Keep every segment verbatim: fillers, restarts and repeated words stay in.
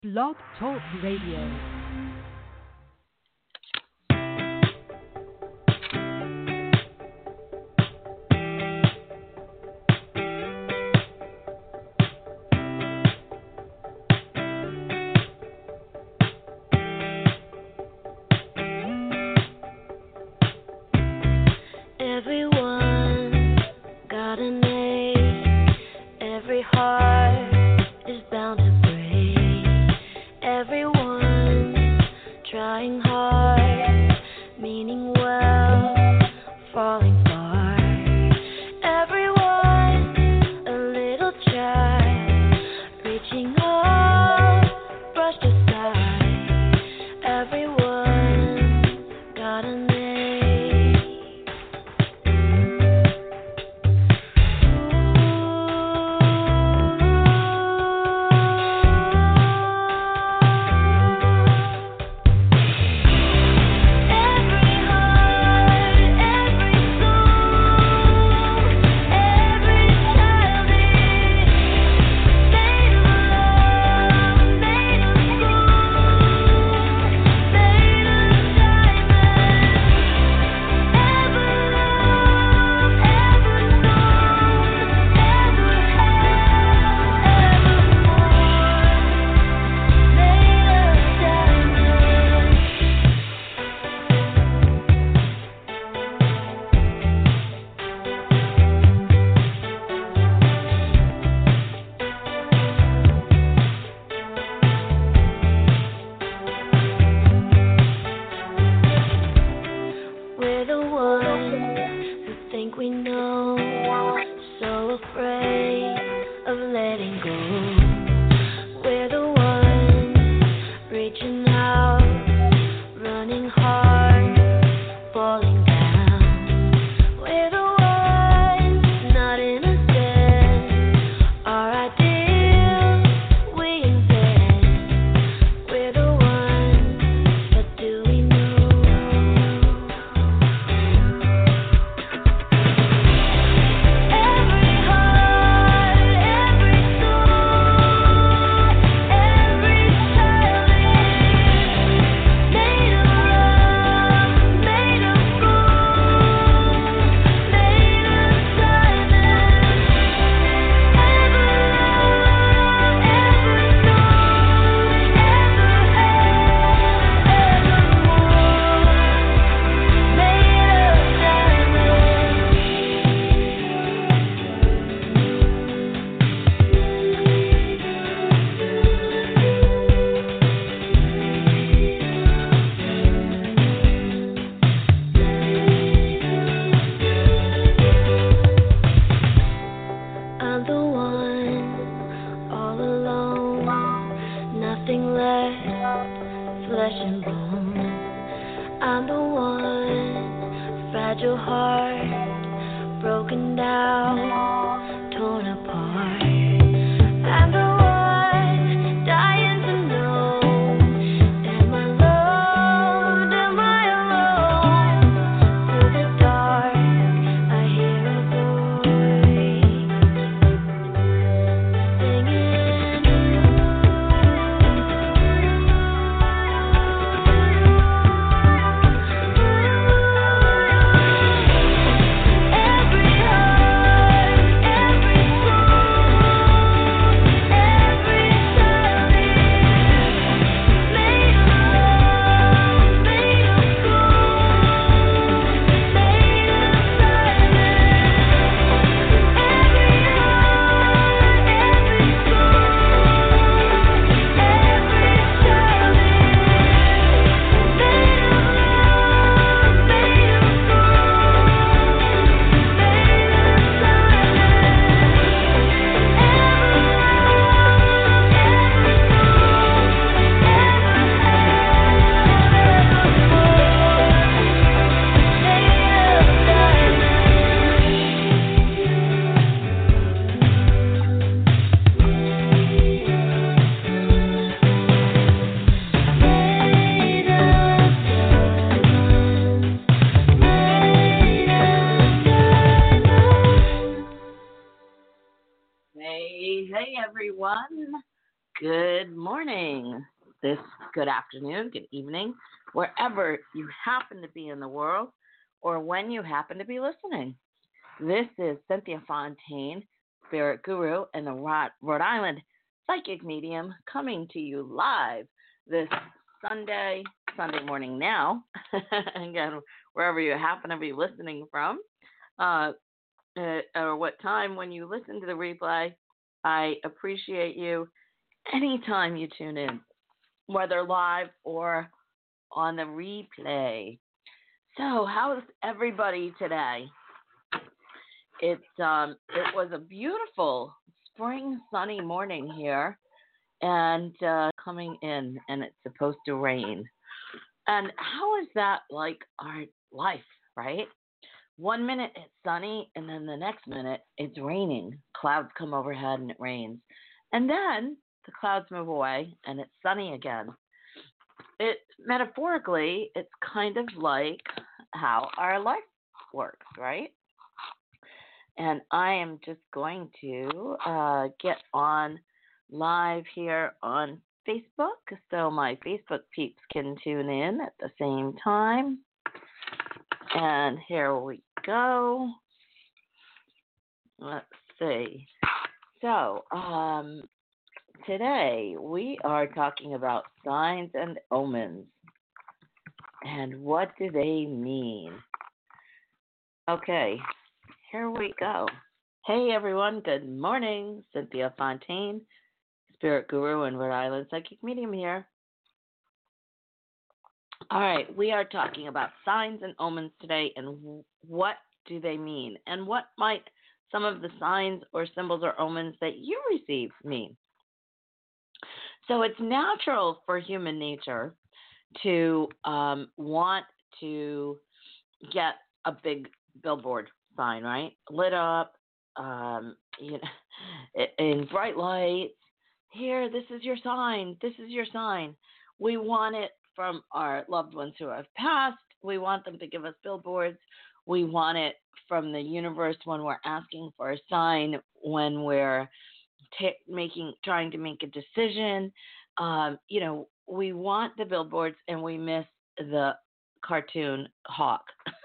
Blog Talk Radio. good morning, this good afternoon, good evening, wherever you happen to be in the world or when you happen to be listening. This is Cynthia Fontaine, Spirit Guru, and the Rhode, Rhode Island Psychic Medium coming to you live this Sunday, Sunday morning now, again, wherever you happen to be listening from, uh, uh, or what time when you listen to the replay. I appreciate you anytime you tune in, whether live or on the replay. So, how's everybody today? It's um, it was a beautiful spring sunny morning here, and uh, coming in, and it's supposed to rain. And how is that like our life, right? One minute it's sunny, and then the next minute it's raining. Clouds come overhead and it rains. And then the clouds move away and it's sunny again. It metaphorically, it's kind of like how our life works, right? And I am just going to uh, get on live here on Facebook so my Facebook peeps can tune in at the same time. And here we go. Let's see. So, um, today we are talking about signs and omens. And what do they mean? Okay, here we go. Hey everyone, good morning. Cynthia Fontaine, Spirit Guru and Rhode Island Psychic Medium here. All right, we are talking about signs and omens today, and what do they mean? And what might some of the signs or symbols or omens that you receive mean? So it's natural for human nature to um, want to get a big billboard sign, right? Lit up, um, you know, in bright lights. Here, this is your sign. This is your sign. We want it from our loved ones who have passed. We want them to give us billboards. We want it from the universe when we're asking for a sign, when we're t- making, trying to make a decision. Um, you know, we want the billboards and we miss the cartoon hawk.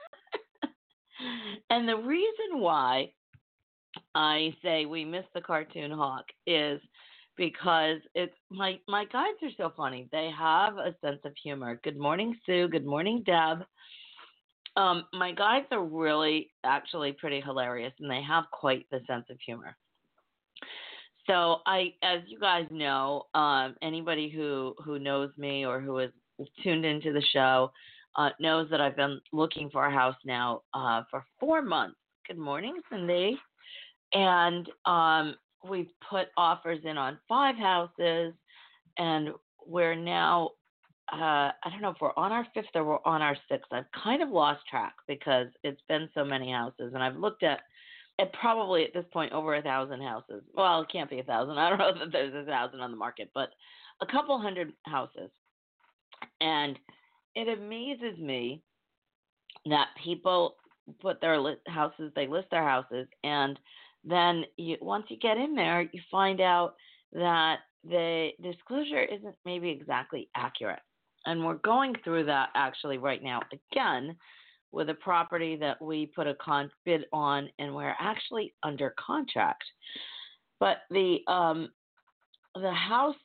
And the reason why I say we miss the cartoon hawk is because it's my my guides are so funny. They have a sense of humor. Good morning, Sue. Good morning, Deb. Um, my guides are really actually pretty hilarious, and they have quite the sense of humor. So I, as you guys know, um, anybody who who knows me or who has tuned into the show uh, knows that I've been looking for a house now uh, for four months. Good morning, Cindy. And um, we've put offers in on five houses, and we're now, uh, I don't know if we're on our fifth or we're on our sixth. I've kind of lost track because it's been so many houses, and I've looked at, at probably at this point over a thousand houses. Well, it can't be a thousand. I don't know that there's a thousand on the market, but a couple hundred houses. And it amazes me that people put their li- houses, they list their houses, and then you, once you get in there, you find out that the disclosure isn't maybe exactly accurate. And we're going through that actually right now again with a property that we put a con- bid on, and we're actually under contract. But the um, the house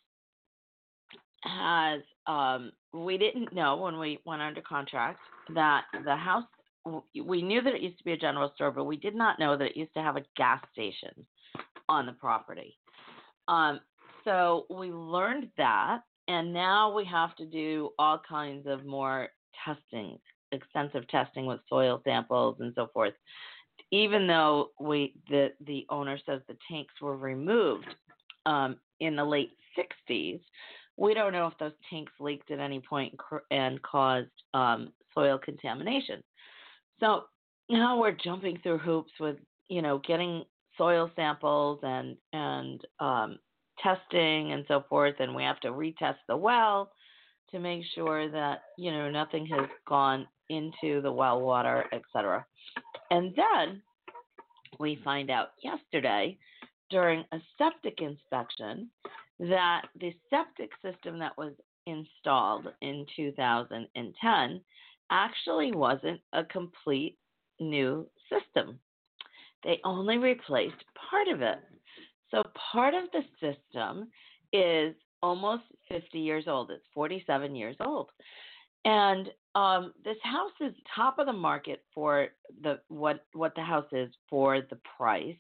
has, um, we didn't know when we went under contract that the house, we knew that it used to be a general store, but we did not know that it used to have a gas station on the property. Um, so we learned that, and now we have to do all kinds of more testing, extensive testing with soil samples and so forth. Even though we the the owner says the tanks were removed um, in the late sixties, we don't know if those tanks leaked at any point and caused um, soil contamination. So now we're jumping through hoops with, you know, getting soil samples and and um, testing and so forth, and we have to retest the well to make sure that, you know, nothing has gone into the well water, et cetera. And then we find out yesterday during a septic inspection that the septic system that was installed in two thousand ten actually wasn't a complete new system. They only replaced part of it. So part of the system is almost fifty years old. It's forty-seven years old. And um, this house is top of the market for the what what the house is for the price.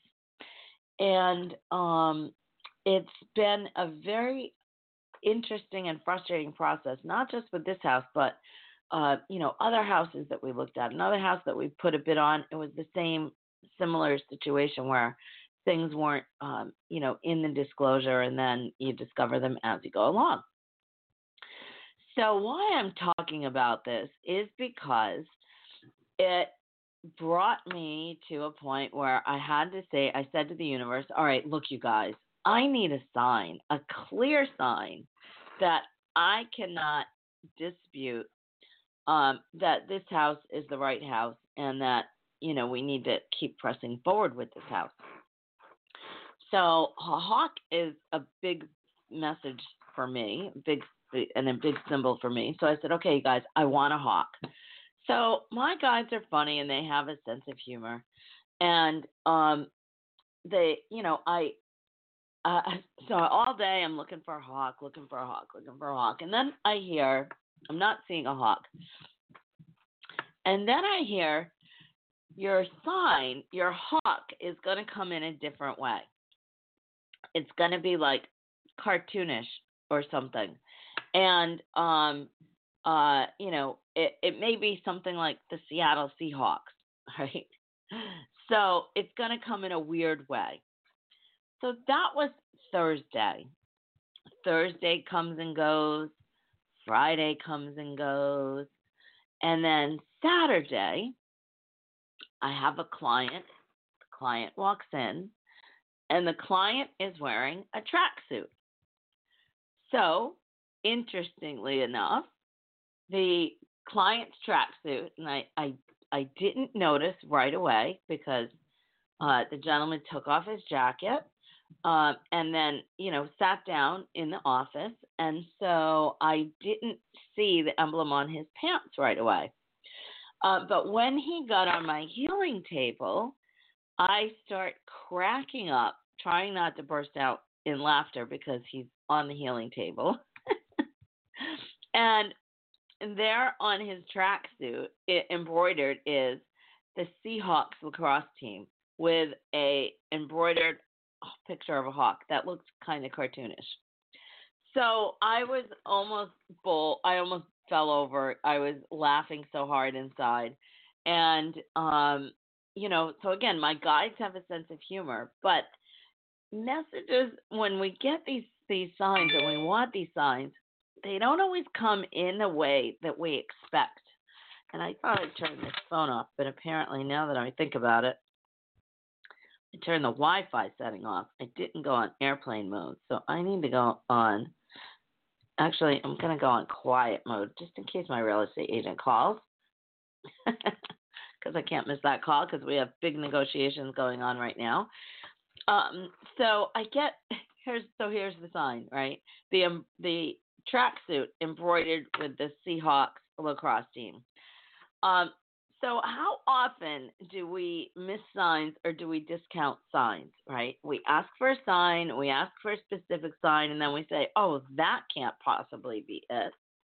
And um, it's been a very interesting and frustrating process, not just with this house, but uh, you know, other houses that we looked at. Another house that we put a bid on, it was the same similar situation where things weren't, um, you know, in the disclosure, and then you discover them as you go along. So why I'm talking about this is because it brought me to a point where I had to say, I said to the universe, all right, look, you guys, I need a sign, a clear sign that I cannot dispute um, that this house is the right house and that, you know, we need to keep pressing forward with this house. So a hawk is a big message for me, big and a big symbol for me. So I said, okay, you guys, I want a hawk. So my guides are funny and they have a sense of humor. And um, they, you know, I, uh, so all day I'm looking for a hawk, looking for a hawk, looking for a hawk. And then I hear, I'm not seeing a hawk. And then I hear, your sign, your hawk is going to come in a different way. It's going to be like cartoonish or something. And, um, uh, you know, it, it may be something like the Seattle Seahawks, right? So it's going to come in a weird way. So that was Thursday. Thursday comes and goes. Friday comes and goes. And then Saturday, I have a client. The client walks in, and the client is wearing a tracksuit. So, interestingly enough, the client's tracksuit, and I, I, I didn't notice right away because uh, the gentleman took off his jacket uh, and then, you know, sat down in the office. And so I didn't see the emblem on his pants right away. Uh, but when he got on my healing table, I start cracking up, trying not to burst out in laughter because he's on the healing table. And there on his tracksuit, it embroidered is the Seahawks lacrosse team with a embroidered picture of a hawk that looks kind of cartoonish. So I was almost bull. I almost fell over. I was laughing so hard inside, and um, you know. So again, my guides have a sense of humor, but messages when we get these these signs and we want these signs, they don't always come in the way that we expect. And I thought I'd turn this phone off, but apparently now that I think about it, I turned the Wi-Fi setting off. I didn't go on airplane mode, so I need to go on. Actually, I'm going to go on quiet mode just in case my real estate agent calls, because I can't miss that call because we have big negotiations going on right now. Um, so I get here's so here's the sign, right? The um, the tracksuit embroidered with the Seahawks lacrosse team. Um, so how often do we miss signs or do we discount signs, right? We ask for a sign, we ask for a specific sign, and then we say, oh, that can't possibly be it.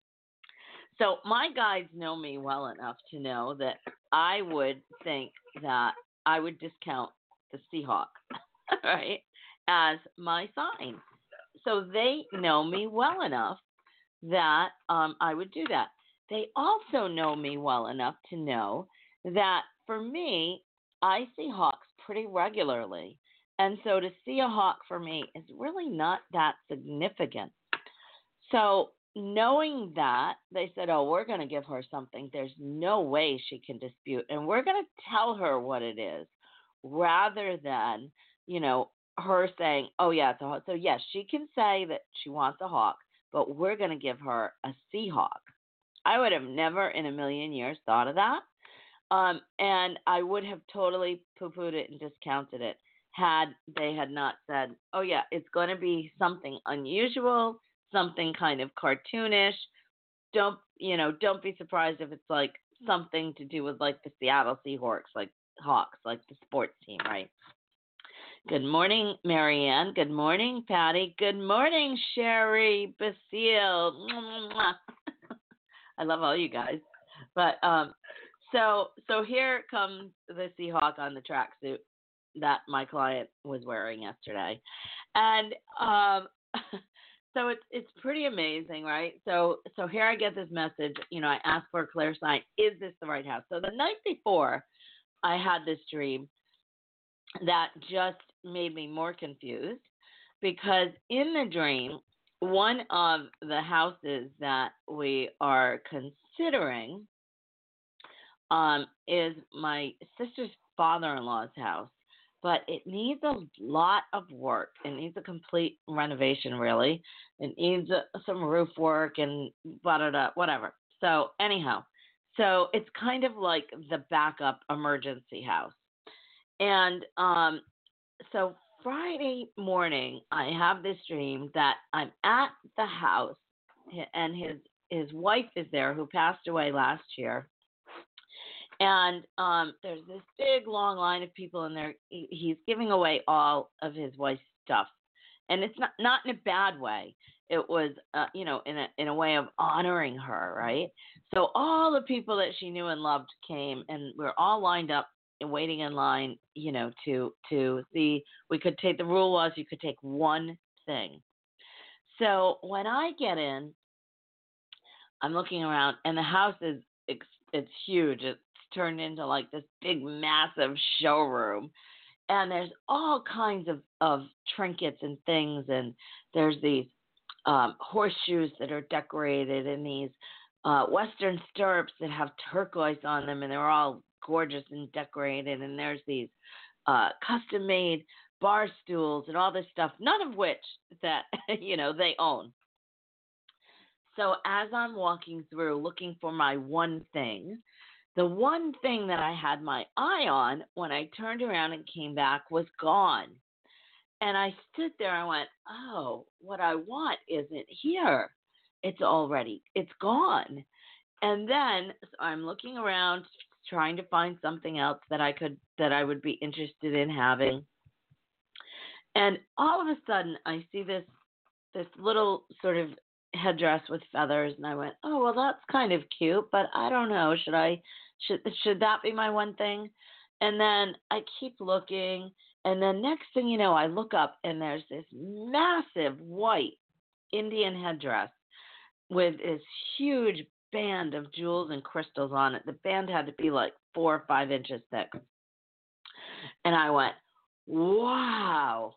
So my guides know me well enough to know that I would think that I would discount the Seahawk, right, as my sign. So they know me well enough that um, I would do that. They also know me well enough to know that for me, I see hawks pretty regularly. And so to see a hawk for me is really not that significant. So knowing that, they said, oh, we're going to give her something. There's no way she can dispute. And we're going to tell her what it is rather than, you know, her saying, oh, yeah, it's a hawk. So, yes, she can say that she wants a hawk, but we're going to give her a Seahawk. I would have never in a million years thought of that. Um, and I would have totally poo-pooed it and discounted it had they had not said, oh yeah, it's going to be something unusual, something kind of cartoonish. Don't you know? Don't be surprised if it's like something to do with like the Seattle Seahawks, like Hawks, like the sports team, right? Good morning, Marianne. Good morning, Patty. Good morning, Sherry Basile. I love all you guys. But um, so so here comes the Seahawk on the tracksuit that my client was wearing yesterday, and um, so it's it's pretty amazing, right? So so here I get this message. You know, I ask for a clear sign. Is this the right house? So the night before, I had this dream that just made me more confused because in the dream, one of the houses that we are considering um, is my sister's father-in-law's house, but it needs a lot of work. It needs a complete renovation, really. It needs a, some roof work and blah, blah, blah, whatever. So anyhow, so it's kind of like the backup emergency house. And um, so Friday morning, I have this dream that I'm at the house, and his his wife is there, who passed away last year. And um, there's this big long line of people in there. He, he's giving away all of his wife's stuff, and it's not not in a bad way. It was, uh, you know, in a in a way of honoring her, right? So all the people that she knew and loved came, and we're all lined up and waiting in line, you know, to to see. We could take the rule was you could take one thing. So when I get in, I'm looking around, and the house is it's, it's huge. It's turned into like this big, massive showroom, and there's all kinds of of trinkets and things, and there's these um, horseshoes that are decorated, and these uh, Western stirrups that have turquoise on them, and they're all gorgeous and decorated, and there's these uh, custom-made bar stools and all this stuff, none of which that, you know, they own. So as I'm walking through looking for my one thing, the one thing that I had my eye on when I turned around and came back was gone. And I stood there and went, oh, what I want isn't here. It's already, it's gone. And then so I'm looking around trying to find something else that I could, that I would be interested in having. And all of a sudden I see this, this little sort of headdress with feathers, and I went, oh, well, that's kind of cute, but I don't know, should I, should, should that be my one thing? And then I keep looking, and then next thing you know, I look up, and there's this massive white Indian headdress with this huge band of jewels and crystals on it. The band had to be like four or five inches thick. And I went, wow.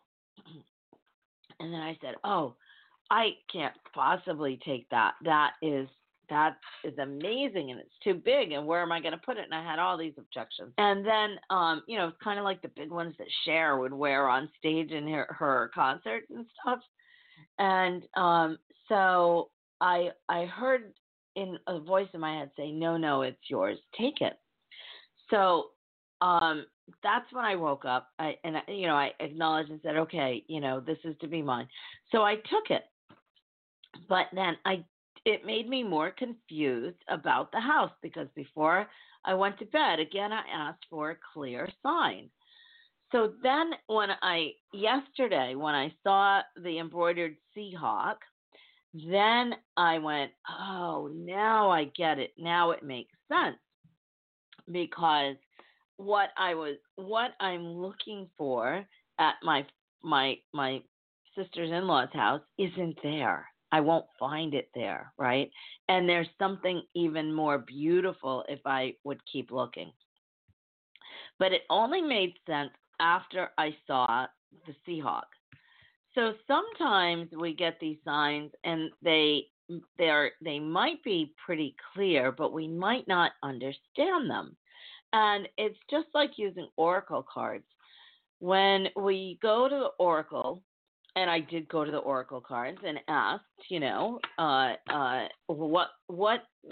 And then I said, oh, I can't possibly take that. That is that is amazing, and it's too big, and where am I going to put it? And I had all these objections. And then, um, you know, it's kind of like the big ones that Cher would wear on stage in her, her concerts and stuff. And um, so I I heard in a voice in my head say, no, no, it's yours. Take it. So um, that's when I woke up, I, and, I, you know, I acknowledged and said, okay, you know, this is to be mine. So I took it. But then I, it made me more confused about the house, because before I went to bed, again, I asked for a clear sign. So then when I, yesterday, when I saw the embroidered Seahawk, then I went, oh, now I get it. Now it makes sense, because what I was, what I'm looking for at my, my, my sister's in-law's house isn't there. I won't find it there, right? And there's something even more beautiful if I would keep looking. But it only made sense after I saw the Seahawk. So sometimes we get these signs, and they they're they might be pretty clear, but we might not understand them. And it's just like using oracle cards. When we go to the oracle, and I did go to the oracle cards and asked, you know, uh, uh, what what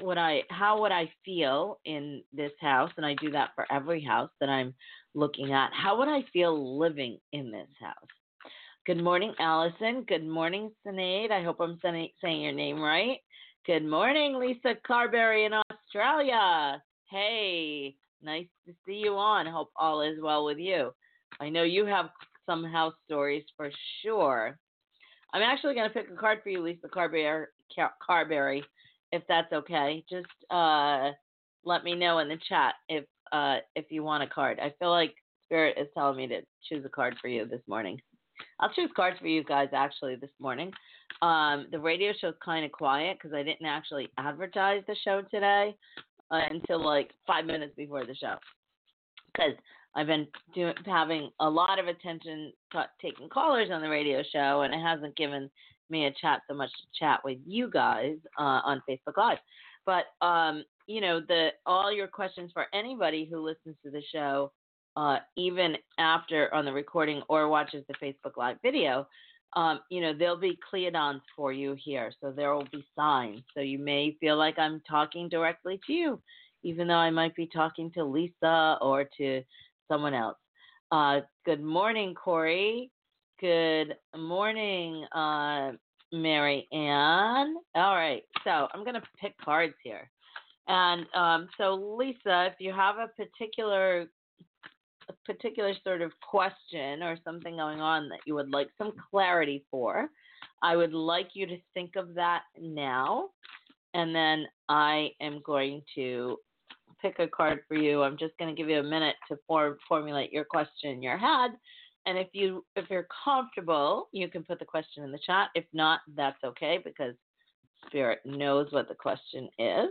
would I how would I feel in this house, and I do that for every house that I'm looking at. How would I feel living in this house? Good morning, Allison. Good morning, Sinead. I hope I'm saying your name right. Good morning, Lisa Carberry in Australia. Hey, nice to see you on. Hope all is well with you. I know you have some house stories for sure. I'm actually going to pick a card for you, Lisa Carberry, Carberry, if that's okay. Just uh, let me know in the chat if uh, if you want a card. I feel like Spirit is telling me to choose a card for you this morning. I'll choose cards for you guys actually this morning. Um, the radio show's kind of quiet because I didn't actually advertise the show today uh, until like five minutes before the show. Because I've been doing, having a lot of attention t- taking callers on the radio show, and it hasn't given me a chat so much to chat with you guys uh, on Facebook Live. But um, you know, the all your questions for anybody who listens to the show, uh, even after on the recording or watches the Facebook Live video, um, you know, there'll be Cleodons for you here. So there will be signs. So you may feel like I'm talking directly to you, even though I might be talking to Lisa or to someone else. Uh, good morning, Corey. Good morning, uh, Mary Ann. All right, so I'm going to pick cards here. And um, so, Lisa, if you have a particular a particular sort of question or something going on that you would like some clarity for, I would like you to think of that now. And then I am going to pick a card for you. I'm just going to give you a minute to form, formulate your question in your head. And if you if you're comfortable, you can put the question in the chat. If not, that's okay because Spirit knows what the question is.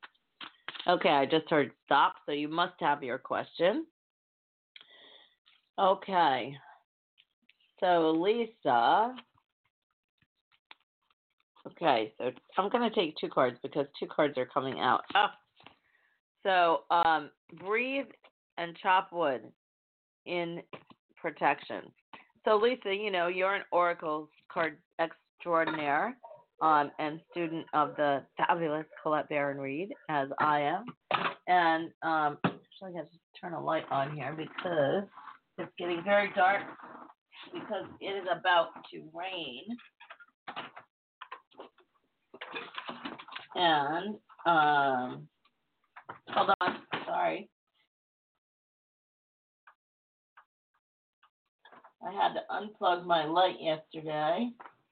Okay, I just heard stop, so you must have your question. Okay. So Lisa. Okay, so I'm going to take two cards because two cards are coming out. Oh. So um, breathe and chop wood in protection. So Lisa, you know, you're an Oracle card extraordinaire um, and student of the fabulous Colette Baron Reid, as I am. And um, actually, I have to turn a light on here because it's getting very dark because it is about to rain. And um, hold on, sorry. I had to unplug my light yesterday.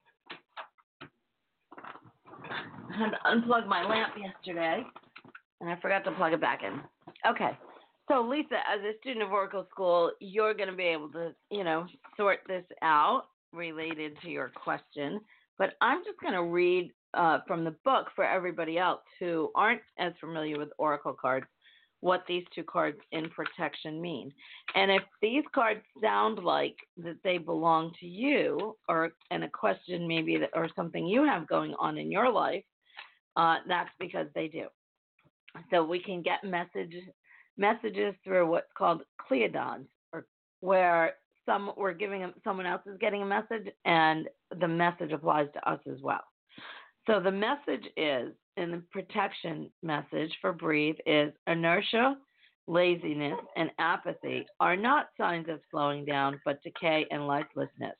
I had to unplug my lamp yesterday, and I forgot to plug it back in. Okay. So, Lisa, as a student of Oracle School, you're going to be able to, you know, sort this out related to your question. But I'm just going to read uh, from the book for everybody else who aren't as familiar with Oracle cards what these two cards in protection mean. And if these cards sound like that they belong to you, or and a question maybe that, or something you have going on in your life, uh, that's because they do. So we can get message, messages through what's called Cleodons, or where some we're giving them, someone else is getting a message, and the message applies to us as well. So the message is, in the protection message for breathe, is inertia, laziness, and apathy are not signs of slowing down, but decay and lifelessness.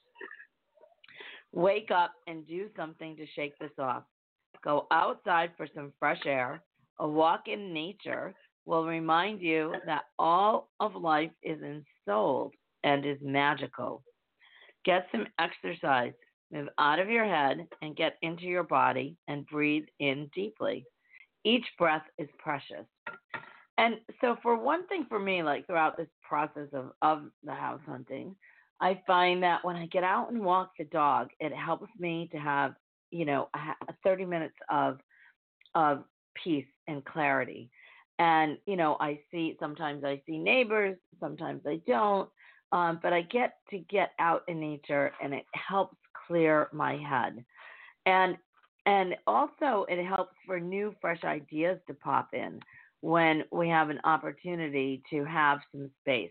Wake up and do something to shake this off. Go outside for some fresh air. A walk in nature will remind you that all of life is ensouled and is magical. Get some exercise. Move out of your head and get into your body and breathe in deeply. Each breath is precious. And so for one thing for me, like throughout this process of, of the house hunting, I find that when I get out and walk the dog, it helps me to have, you know, thirty minutes of of peace and clarity. And, you know, I see, sometimes I see neighbors, sometimes I don't, um, but I get to get out in nature and it helps clear my head. And and also it helps for new, fresh ideas to pop in when we have an opportunity to have some space.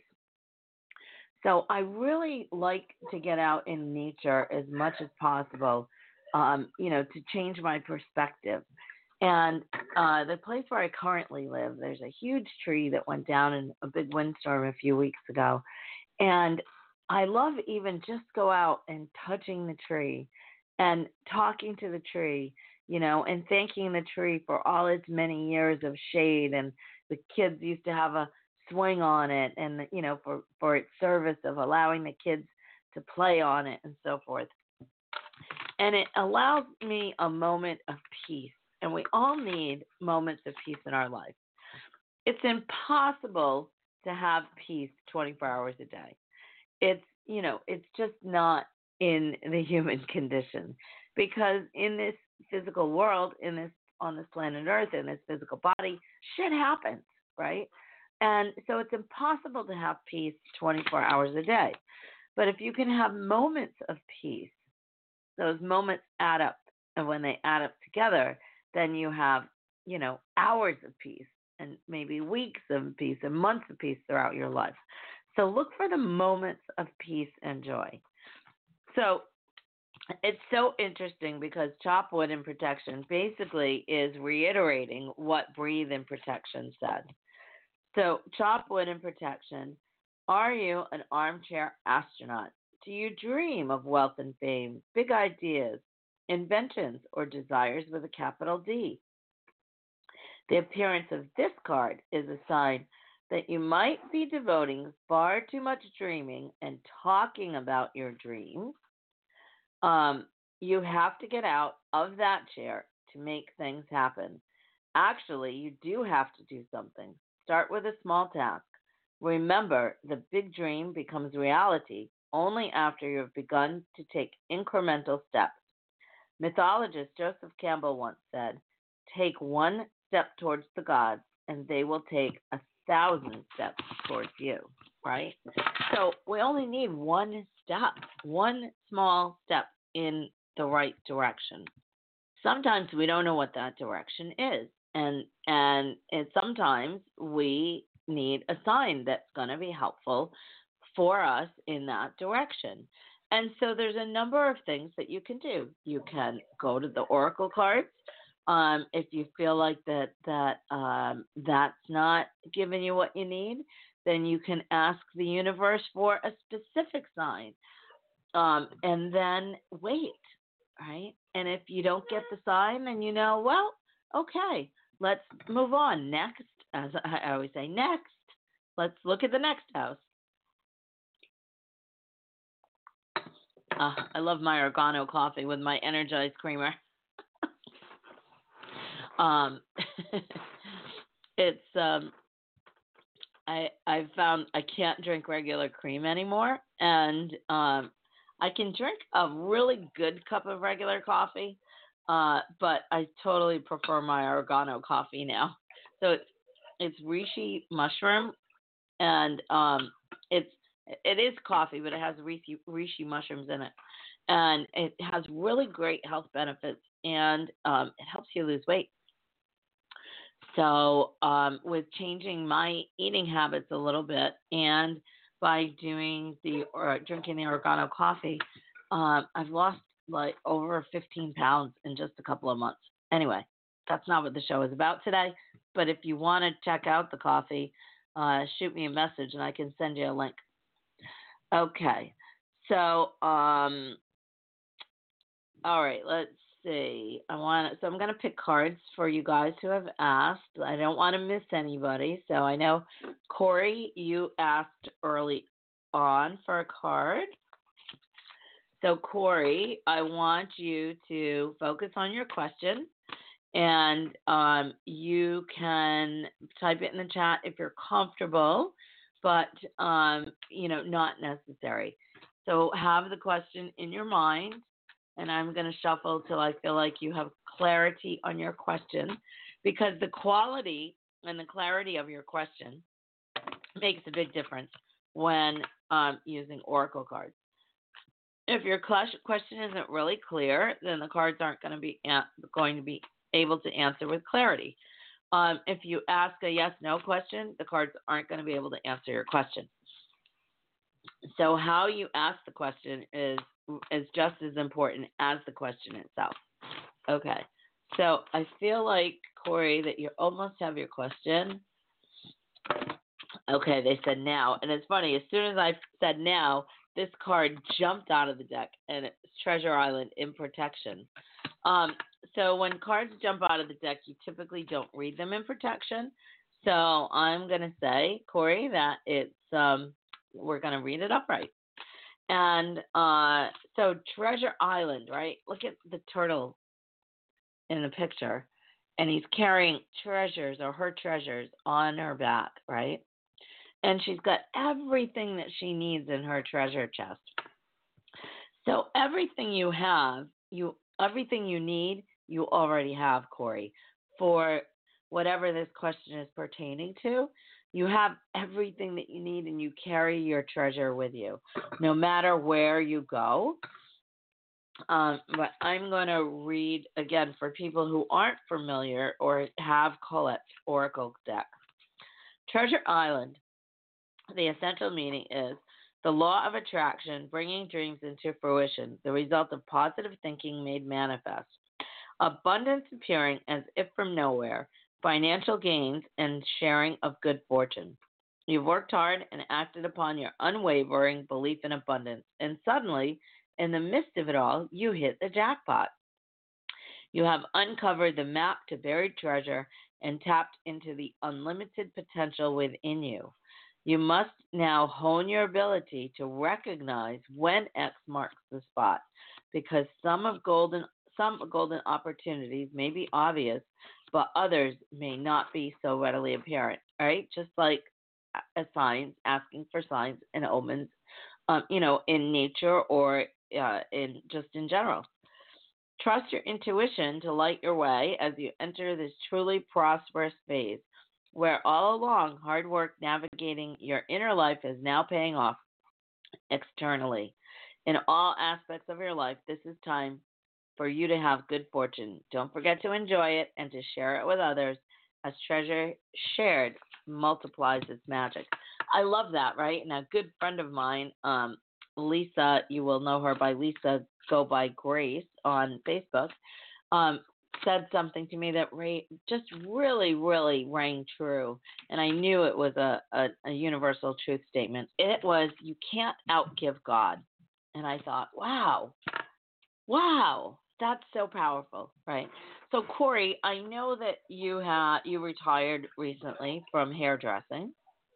So I really like to get out in nature as much as possible, um, you know, to change my perspective. And uh, the place where I currently live, there's a huge tree that went down in a big windstorm a few weeks ago. And I love even just go out and touching the tree and talking to the tree, you know, and thanking the tree for all its many years of shade. And the kids used to have a swing on it, and, you know, for, for its service of allowing the kids to play on it and so forth. And it allows me a moment of peace. And we all need moments of peace in our life. It's impossible to have peace twenty-four hours a day. It's, you know, it's just not in the human condition, because in this physical world, in this, on this planet Earth, in this physical body, shit happens, right? And so it's impossible to have peace twenty-four hours a day. But if you can have moments of peace, those moments add up. And when they add up together, then you have, you know, hours of peace and maybe weeks of peace and months of peace throughout your life. So look for the moments of peace and joy. So it's so interesting because chop wood in protection basically is reiterating what Breathe in Protection said. So chop wood in protection. Are you an armchair astronaut? Do you dream of wealth and fame, big ideas, inventions, or desires with a capital D? The appearance of this card is a sign that you might be devoting far too much dreaming and talking about your dreams. Um, you have to get out of that chair to make things happen. Actually, you do have to do something. Start with a small task. Remember, the big dream becomes reality only after you have begun to take incremental steps. Mythologist Joseph Campbell once said, take one step towards the gods, and they will take a thousand steps towards you, right? So we only need one step, one small step in the right direction. Sometimes we don't know what that direction is, and and, and sometimes we need a sign that's going to be helpful for us in that direction. And so there's a number of things that you can do. You can go to the oracle cards. Um, if you feel like that that um, that's not giving you what you need, then you can ask the universe for a specific sign, um, and then wait, right? And if you don't get the sign, then you know, well, okay, let's move on. Next, as I always say, next. Let's look at the next house. Uh, I love my Oregano coffee with my energized creamer. um, it's um, I I found I can't drink regular cream anymore, and um, I can drink a really good cup of regular coffee, uh, but I totally prefer my Oregano coffee now. So it's it's reishi mushroom, and um, it's it is coffee, but it has reishi, reishi mushrooms in it, and it has really great health benefits, and um, it helps you lose weight. So um, with changing my eating habits a little bit, and by doing the or drinking the oregano coffee, um, I've lost like over fifteen pounds in just a couple of months. Anyway, that's not what the show is about today. But if you want to check out the coffee, uh, shoot me a message and I can send you a link. Okay, so um, all right, let's see. I want so I'm going to pick cards for you guys who have asked. I don't want to miss anybody. So I know Corey, you asked early on for a card. So Corey, I want you to focus on your question, and um, you can type it in the chat if you're comfortable, but um, you know, not necessary. So have the question in your mind, and I'm going to shuffle till I feel like you have clarity on your question, because the quality and the clarity of your question makes a big difference when um, using oracle cards. If your question isn't really clear, then the cards aren't going to be going to be able to answer with clarity. Um, if you ask a yes/no question, the cards aren't going to be able to answer your question. So how you ask the question is is just as important as the question itself. Okay. So I feel like, Corey, that you almost have your question. Okay, they said now. And it's funny, as soon as I said now, this card jumped out of the deck, and it's Treasure Island in protection. Um, so when cards jump out of the deck, you typically don't read them in protection. So I'm going to say, Corey, that it's um, we're going to read it upright. And uh, so Treasure Island, right? Look at the turtle in the picture, and he's carrying treasures or her treasures on her back, right? And she's got everything that she needs in her treasure chest. So everything you have, you everything you need, you already have, Corey, for whatever this question is pertaining to. You have everything that you need, and you carry your treasure with you, no matter where you go. Um, but I'm going to read again for people who aren't familiar or have Colette's Oracle deck. Treasure Island, the essential meaning is the law of attraction, bringing dreams into fruition, the result of positive thinking made manifest. Abundance appearing as if from nowhere, financial gains, and sharing of good fortune. You've worked hard and acted upon your unwavering belief in abundance, and suddenly, in the midst of it all, you hit the jackpot. You have uncovered the map to buried treasure and tapped into the unlimited potential within you. You must now hone your ability to recognize when X marks the spot, because some of golden some golden opportunities may be obvious, but others may not be so readily apparent. All right, just like a signs, asking for signs and omens, um, you know, in nature or uh, in just in general. Trust your intuition to light your way as you enter this truly prosperous phase, where all along hard work navigating your inner life is now paying off externally. In all aspects of your life, this is time for you to have good fortune. Don't forget to enjoy it and to share it with others, as treasure shared multiplies its magic. I love that, right? And a good friend of mine, um, Lisa, you will know her by Lisa Go by Grace on Facebook, um, said something to me that ra- just really, really rang true. And I knew it was a, a, a universal truth statement. It was, you can't outgive God. And I thought, wow, wow, that's so powerful, right? So, Corey, I know that you had you retired recently from hairdressing.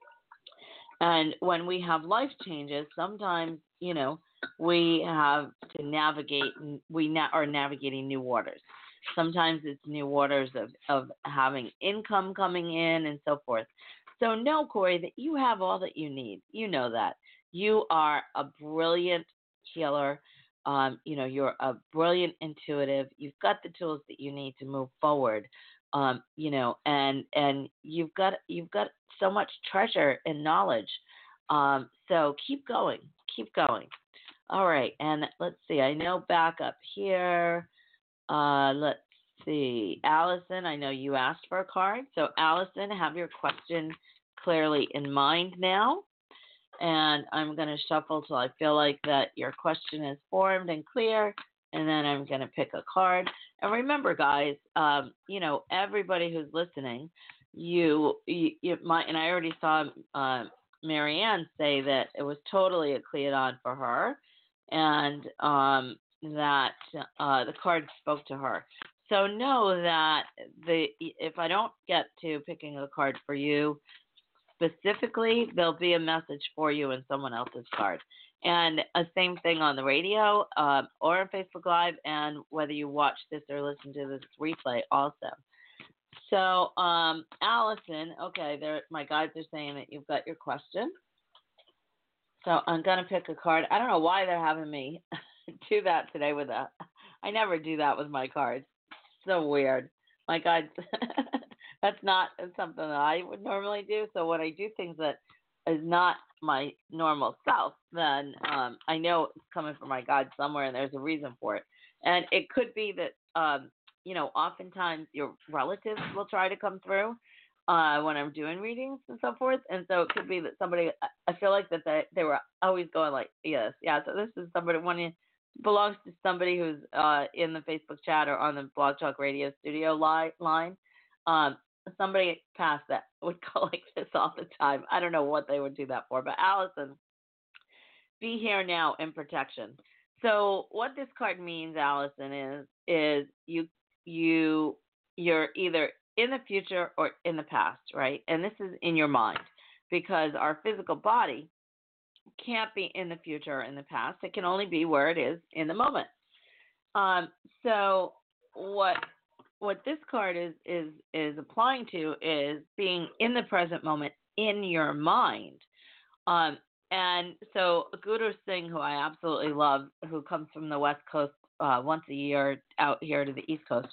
And when we have life changes, sometimes, you know, we have to navigate, we na- are navigating new waters. Sometimes it's new waters of, of having income coming in and so forth. So know, Corey, that you have all that you need. You know that. You are a brilliant healer. Um, you know, you're a brilliant intuitive. You've got the tools that you need to move forward. Um, you know, and and you've got you've got so much treasure and knowledge. Um, so keep going, keep going. All right, and let's see. I know back up here. Uh, let's see, Allison. I know you asked for a card, so Allison, have your question clearly in mind now. And I'm going to shuffle till I feel like that your question is formed and clear, and then I'm going to pick a card. And remember, guys, um, you know, everybody who's listening, you, you, you might, and I already saw uh, Marianne say that it was totally a Cleodon for her, and um, that uh, the card spoke to her. So know that the if I don't get to picking a card for you specifically, there'll be a message for you in someone else's card. And a same thing on the radio um, or on Facebook Live, and whether you watch this or listen to this replay also. So, um, Allison, okay, there, my guides are saying that you've got your question. So I'm going to pick a card. I don't know why they're having me do that today with a, I never do that with my cards. So weird. My guides, that's not something that I would normally do. So when I do things that is not my normal self, then um, I know it's coming from my guides somewhere, and there's a reason for it. And it could be that, um, you know, oftentimes your relatives will try to come through uh, when I'm doing readings and so forth. And so it could be that somebody, I feel like that they, they were always going like, yes, yeah, so this is somebody wanting belongs to somebody who's uh, in the Facebook chat or on the Blog Talk Radio studio li- line. Um, somebody past that would collect this all the time. I don't know what they would do that for, but Allison, be here now in protection. So what this card means, Allison, is is you you you're either in the future or in the past, right? And this is in your mind because our physical body can't be in the future or in the past. It can only be where it is in the moment. Um, so what what this card is is is applying to is being in the present moment in your mind. Um, and so Guru Singh, who I absolutely love, who comes from the West Coast uh, once a year out here to the East Coast,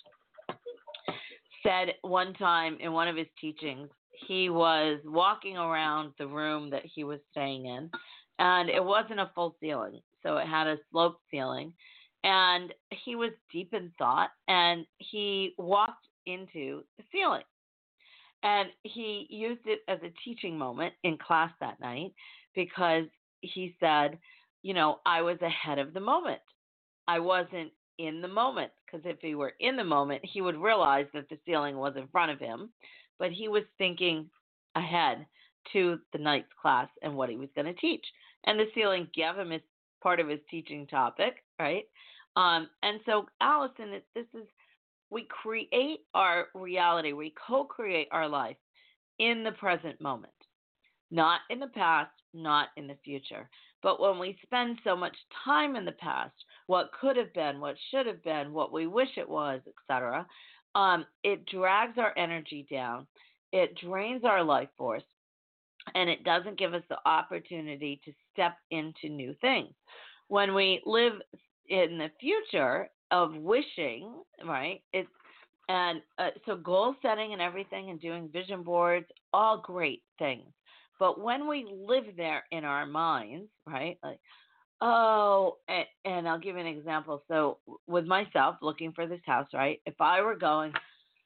said one time in one of his teachings, he was walking around the room that he was staying in, and it wasn't a full ceiling, so it had a sloped ceiling, and he was deep in thought, and he walked into the ceiling. And he used it as a teaching moment in class that night because he said, you know, I was ahead of the moment. I wasn't in the moment because if he were in the moment, he would realize that the ceiling was in front of him, but he was thinking ahead to the night's class and what he was going to teach. And the ceiling gave him his part of his teaching topic, right? Um, and so, Allison, this is we create our reality, we co-create our life in the present moment, not in the past, not in the future. But when we spend so much time in the past, what could have been, what should have been, what we wish it was, et cetera, um, it drags our energy down, it drains our life force, and it doesn't give us the opportunity to step into new things. When we live in the future of wishing, right, it's and uh, so goal setting and everything and doing vision boards, all great things. But when we live there in our minds, right, like, oh, and, and I'll give you an example. So with myself looking for this house, right, if I were going,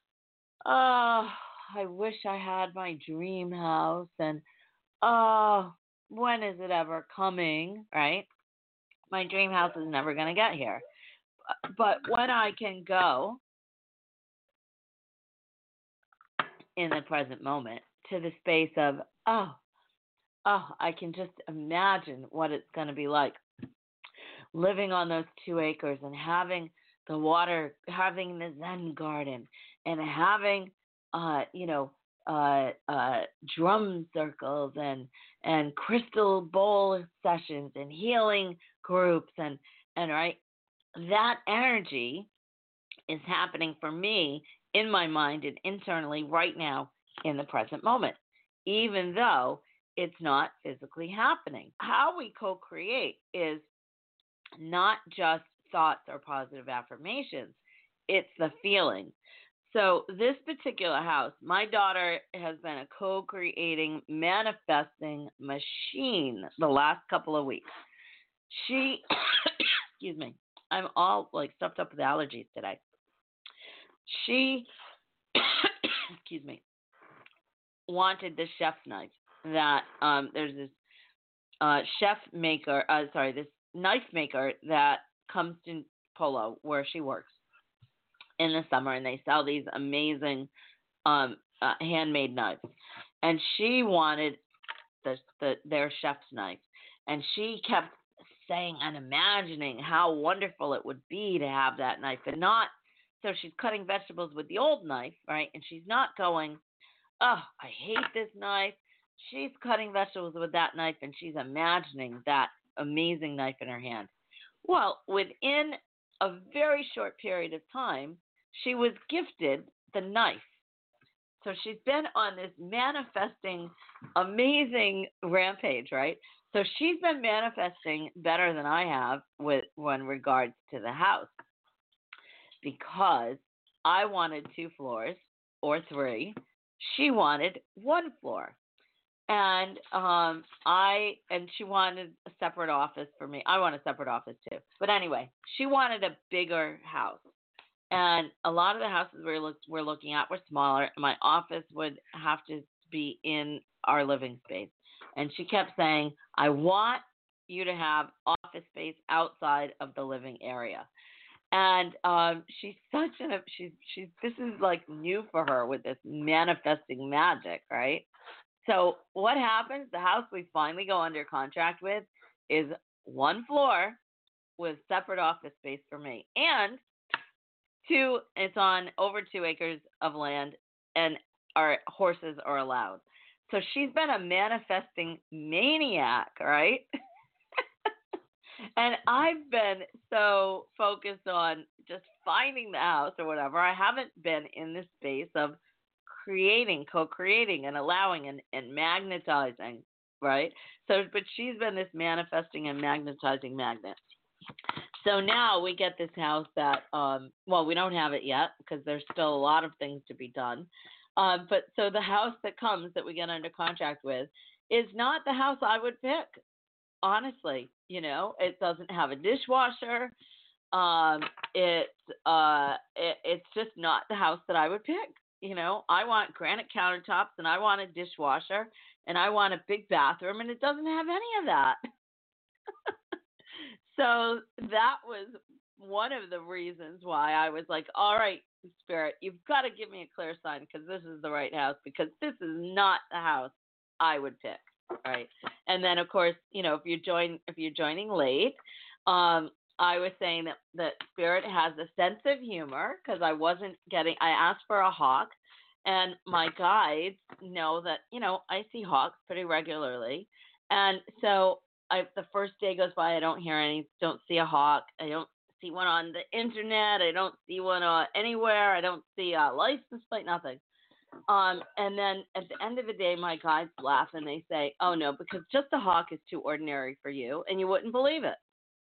oh, I wish I had my dream house, and oh, when is it ever coming, right? My dream house is never going to get here. But when I can go in the present moment to the space of, oh, oh, I can just imagine what it's going to be like living on those two acres and having the water, having the Zen garden, and having, uh, you know, uh, uh, drum circles and and crystal bowl sessions and healing groups and and right, that energy is happening for me in my mind and internally right now in the present moment, even though it's not physically happening. How we co-create is not just thoughts or positive affirmations, it's the feeling. So, this particular house, my daughter has been a co creating, manifesting machine the last couple of weeks. She, excuse me, I'm all like stuffed up with allergies today. She, excuse me, wanted this chef's knife that um, there's this uh, chef maker, uh, sorry, this knife maker that comes to Polo where she works in the summer, and they sell these amazing um, uh, handmade knives. And she wanted the, the their chef's knife, and she kept saying and imagining how wonderful it would be to have that knife, and not. So she's cutting vegetables with the old knife, right? And she's not going, oh, I hate this knife. She's cutting vegetables with that knife, and she's imagining that amazing knife in her hand. Well, within a very short period of time, she was gifted the knife. So she's been on this manifesting amazing rampage, right? So she's been manifesting better than I have with when regards to the house, because I wanted two floors or three. She wanted one floor. And um, I and she wanted a separate office for me. I want a separate office too. But anyway, she wanted a bigger house. And a lot of the houses we looked we're looking at were smaller. My office would have to be in our living space. And she kept saying, I want you to have office office space outside of the living area. And um, she's such an she's she's this is like new for her with this manifesting magic, right? So what happens? The house we finally go under contract with is one floor with separate office space for me, and two. It's on over two acres of land, and our horses are allowed. So she's been a manifesting maniac, right? And I've been so focused on just finding the house or whatever. I haven't been in the space of creating, co-creating, and allowing and, and magnetizing, right? So, but she's been this manifesting and magnetizing magnet. So now we get this house that, um, well, we don't have it yet because there's still a lot of things to be done. Uh, but so the house that comes that we get under contract with is not the house I would pick. Honestly, you know, it doesn't have a dishwasher. Um, it's uh, it, it's just not the house that I would pick. You know, I want granite countertops and I want a dishwasher and I want a big bathroom, and it doesn't have any of that. So that was one of the reasons why I was like, all right, Spirit, you've got to give me a clear sign because this is the right house, because this is not the house I would pick. Right. And then, of course, you know, if you join, if you're joining late, um, I was saying that, that Spirit has a sense of humor because I wasn't getting, I asked for a hawk, and my guides know that, you know, I see hawks pretty regularly. And so I, the first day goes by, I don't hear any, don't see a hawk. I don't see one on the internet. I don't see one uh, anywhere. I don't see a license plate, nothing. Um, and then at the end of the day, my guides laugh and they say, oh, no, because just a hawk is too ordinary for you, and you wouldn't believe it.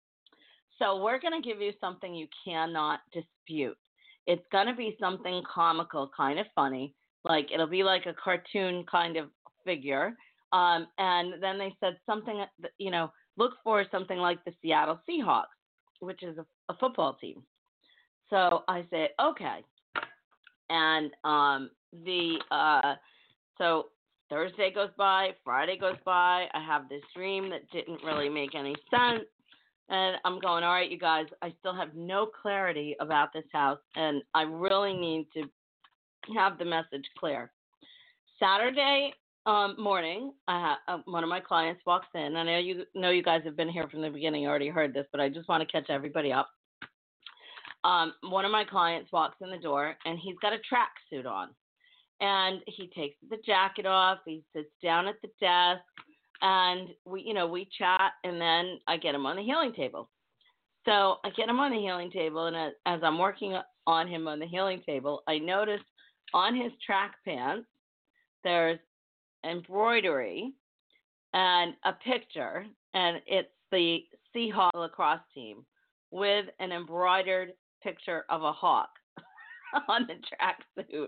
So we're going to give you something you cannot dispute. It's going to be something comical, kind of funny, like it'll be like a cartoon kind of figure. Um, and then they said something, you know, look for something like the Seattle Seahawks, which is a, a football team. So I said, okay. And um, the uh, so Thursday goes by, Friday goes by. I have this dream that didn't really make any sense. And I'm going, all right, you guys, I still have no clarity about this house, and I really need to have the message clear. Saturday um, morning, I ha- uh, one of my clients walks in. I know you know you guys have been here from the beginning. You already heard this, but I just want to catch everybody up. Um, one of my clients walks in the door, and he's got a tracksuit on. And he takes the jacket off. He sits down at the desk, and we, you know, we chat, and then I get him on the healing table. So I get him on the healing table, and as, as I'm working on him on the healing table, I notice on his track pants there's embroidery and a picture, and it's the Seahawks lacrosse team with an embroidered picture of a hawk on the tracksuit.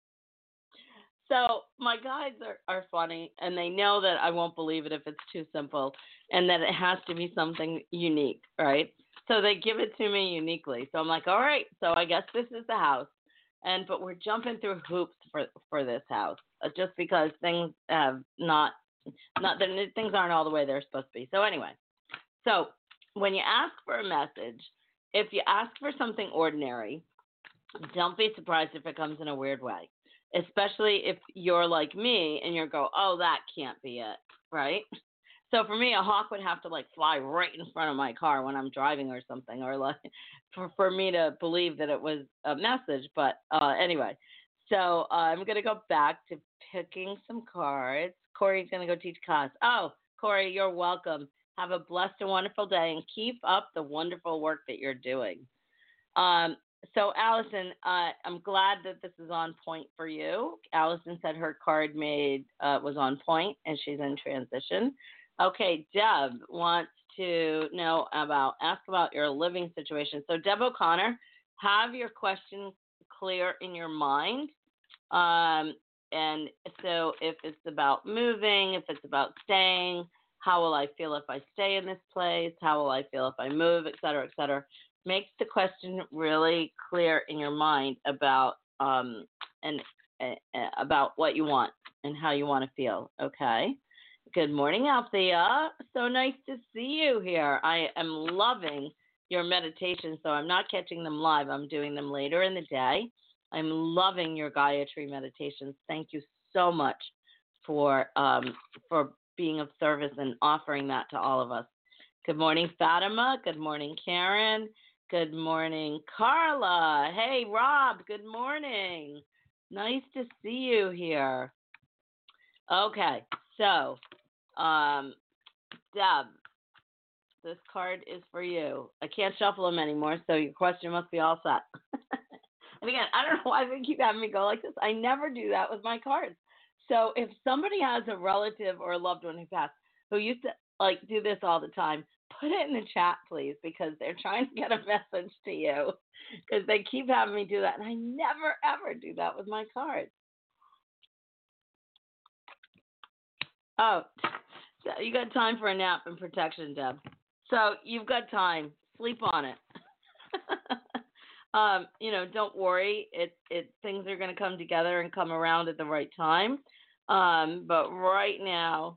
So my guides are, are funny, and they know that I won't believe it if it's too simple, and that it has to be something unique, right? So they give it to me uniquely. So I'm like, all right, so I guess this is the house. And but we're jumping through hoops for for this house, uh, just because things have not not things aren't all the way they're supposed to be. So anyway, so when you ask for a message, if you ask for something ordinary, don't be surprised if it comes in a weird way, especially if you're like me and you go, oh, that can't be it, right? So for me, a hawk would have to like fly right in front of my car when I'm driving or something, or like for, for me to believe that it was a message. But uh, anyway, so uh, I'm going to go back to picking some cards. Corey's going to go teach class. Oh, Corey, you're welcome. Have a blessed and wonderful day, and keep up the wonderful work that you're doing. Um, so, Allison, uh, I'm glad that this is on point for you. Allison said her card made uh, was on point, and she's in transition. Okay, Deb wants to know about, ask about your living situation. So, Deb O'Connor, have your question clear in your mind. Um, and so, if it's about moving, if it's about staying, how will I feel if I stay in this place? How will I feel if I move, et cetera, et cetera. Makes the question really clear in your mind about um and uh, about what you want and how you want to feel. Okay. Good morning, Althea. So nice to see you here. I am loving your meditation, so I'm not catching them live. I'm doing them later in the day. I'm loving your Gaia Tree meditations. Thank you so much for um, for being of service and offering that to all of us. Good morning, Fatima. Good morning, Karen. Good morning, Carla. Hey, Rob. Good morning. Nice to see you here. Okay, so um, Deb, this card is for you. I can't shuffle them anymore, so your question must be all set. And again, I don't know why I think you having me go like this. I never do that with my cards. So if somebody has a relative or a loved one who passed who used to like do this all the time, put it in the chat, please, because they're trying to get a message to you. Because they keep having me do that, and I never ever do that with my cards. Oh, so you got time for a nap and protection, Deb. So you've got time. Sleep on it. um, you know, don't worry. It it things are going to come together and come around at the right time. Um, but right now,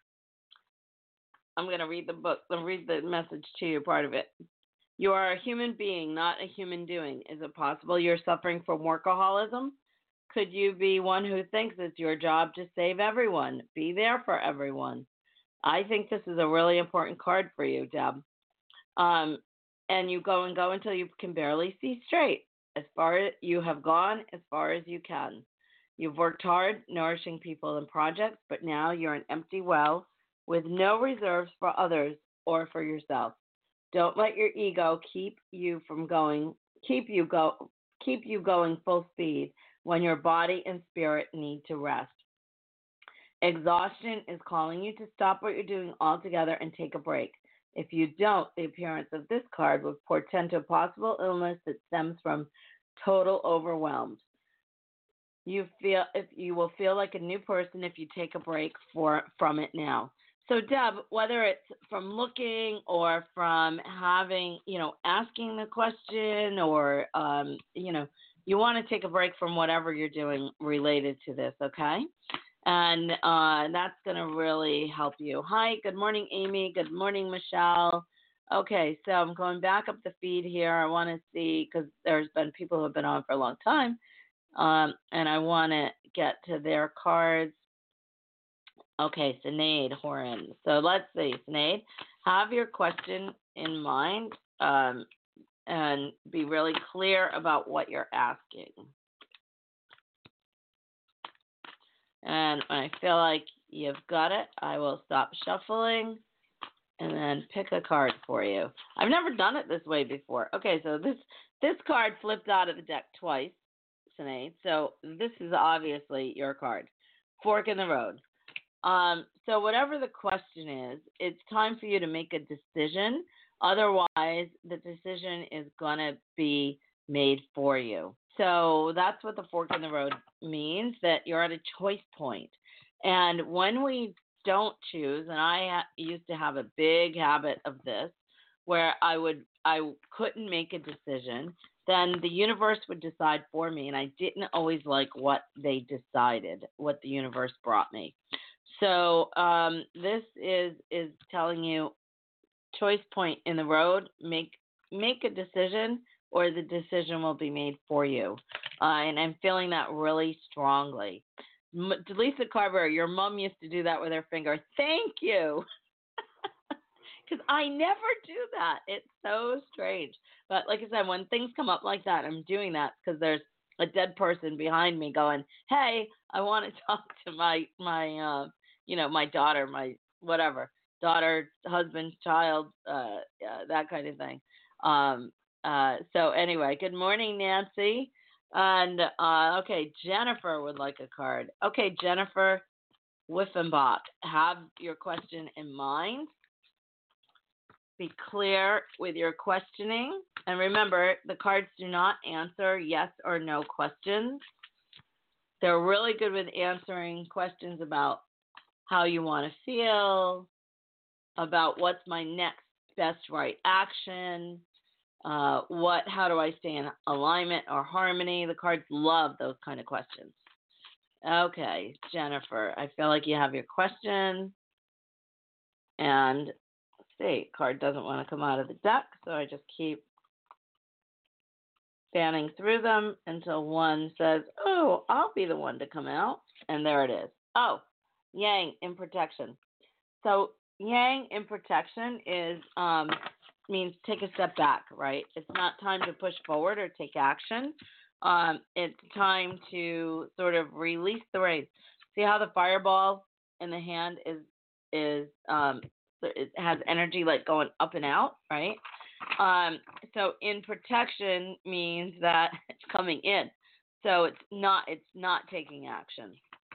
I'm going to read the book. I'll read the message to you. Part of it. You are a human being, not a human doing. Is it possible you're suffering from workaholism? Could you be one who thinks it's your job to save everyone, be there for everyone? I think this is a really important card for you, Deb. Um, and you go and go until you can barely see straight. As far as you have gone, as far as you can. You've worked hard, nourishing people and projects, but now you're an empty well with no reserves for others or for yourself. Don't let your ego keep you from going, keep you go, keep you going full speed when your body and spirit need to rest. Exhaustion is calling you to stop what you're doing altogether and take a break. If you don't, the appearance of this card would portend to a possible illness that stems from total overwhelm. You feel if you will feel like a new person if you take a break for from it now. So Deb, whether it's from looking or from having, you know, asking the question or, um, you know, you want to take a break from whatever you're doing related to this, okay? And uh, that's going to really help you. Hi, good morning, Amy. Good morning, Michelle. Okay, so I'm going back up the feed here. I want to see, because there's been people who have been on for a long time, um, and I want to get to their cards. Okay, Sinead Horan. So let's see, Sinead, have your question in mind um, and be really clear about what you're asking. And when I feel like you've got it, I will stop shuffling and then pick a card for you. I've never done it this way before. Okay, so this this card flipped out of the deck twice, Sinead. So this is obviously your card. Fork in the road. Um, so whatever the question is, it's time for you to make a decision. Otherwise, the decision is going to be made for you. So that's what the fork in the road means, that you're at a choice point. And when we don't choose, and I used to have a big habit of this, where I would I couldn't make a decision, then the universe would decide for me, and I didn't always like what they decided, what the universe brought me. So um, this is is telling you choice point in the road. Make make a decision, or the decision will be made for you. Uh, and I'm feeling that really strongly. M- Lisa Carver, your mom used to do that with her finger. Thank you. Because I never do that. It's so strange. But like I said, when things come up like that, I'm doing that because there's a dead person behind me going, hey, I want to talk to my, my uh, you know, my daughter, my whatever, daughter, husband, child, uh, uh, that kind of thing. Um, uh, so anyway, good morning, Nancy. And uh, okay, Jennifer would like a card. Okay, Jennifer Wiffenbach, have your question in mind. Be clear with your questioning. And remember, the cards do not answer yes or no questions. They're really good with answering questions about how you want to feel, about what's my next best right action, uh, what, how do I stay in alignment or harmony. The cards love those kind of questions. Okay, Jennifer, I feel like you have your question. And let's see, card doesn't want to come out of the deck, so I just keep fanning through them until one says, oh, I'll be the one to come out. And there it is. Oh, Yang in protection. So Yang in protection is um, means take a step back, right? It's not time to push forward or take action. Um, it's time to sort of release the reins. See how the fireball in the hand is is um, it has energy like going up and out, right? Um, so in protection means that it's coming in. So it's not it's not taking action.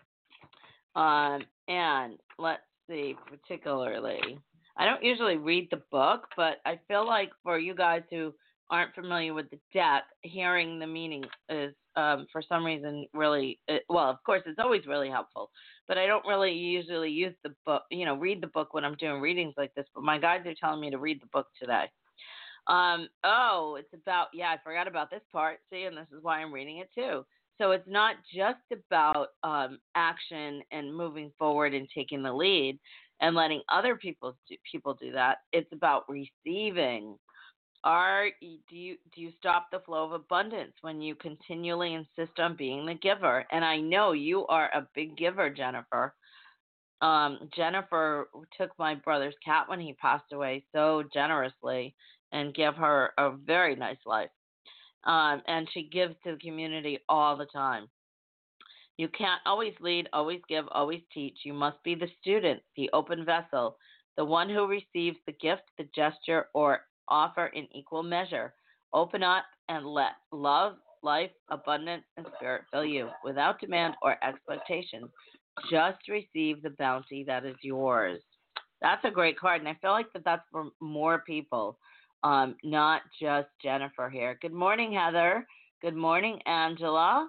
Um, and let's see, particularly, I don't usually read the book, but I feel like for you guys who aren't familiar with the deck, hearing the meaning is um, for some reason really it, well. Of course, it's always really helpful, but I don't really usually use the book, you know, read the book when I'm doing readings like this. But my guides are telling me to read the book today. Um, oh, it's about, yeah, I forgot about this part. See, and this is why I'm reading it too. So it's not just about um, action and moving forward and taking the lead and letting other people do, people do that. It's about receiving. Are do you do you stop the flow of abundance when you continually insist on being the giver? And I know you are a big giver, Jennifer. Um, Jennifer took my brother's cat when he passed away so generously and gave her a very nice life. Um, and she gives to the community all the time. You can't always lead, always give, always teach. You must be the student, the open vessel, the one who receives the gift, the gesture, or offer in equal measure. Open up and let love, life, abundance, and spirit fill you without demand or expectation. Just receive the bounty that is yours. That's a great card, and I feel like that that's for more people, um, not just Jennifer here. Good morning, Heather. Good morning, Angela.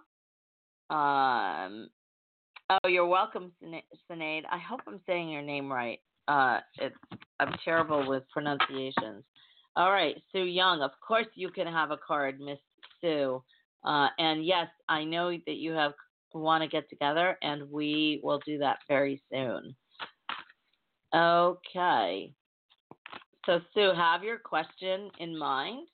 Um, oh, you're welcome, Sinead. I hope I'm saying your name right. Uh, it's, I'm terrible with pronunciations. All right, Sue Young. Of course, you can have a card, Miss Sue. Uh, and yes, I know that you have want to get together, and we will do that very soon. Okay. So, Sue, have your question in mind,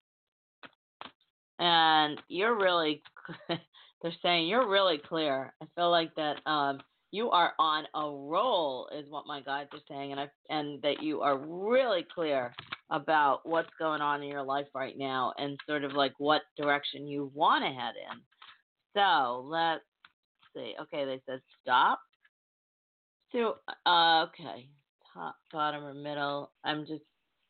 and you're really. They're saying you're really clear. I feel like that um, you are on a roll, is what my guides are saying, and I and that you are really clear about what's going on in your life right now, and sort of like what direction you want to head in. So let's see. Okay, they said stop. So uh, okay, top, bottom, or middle. I'm just.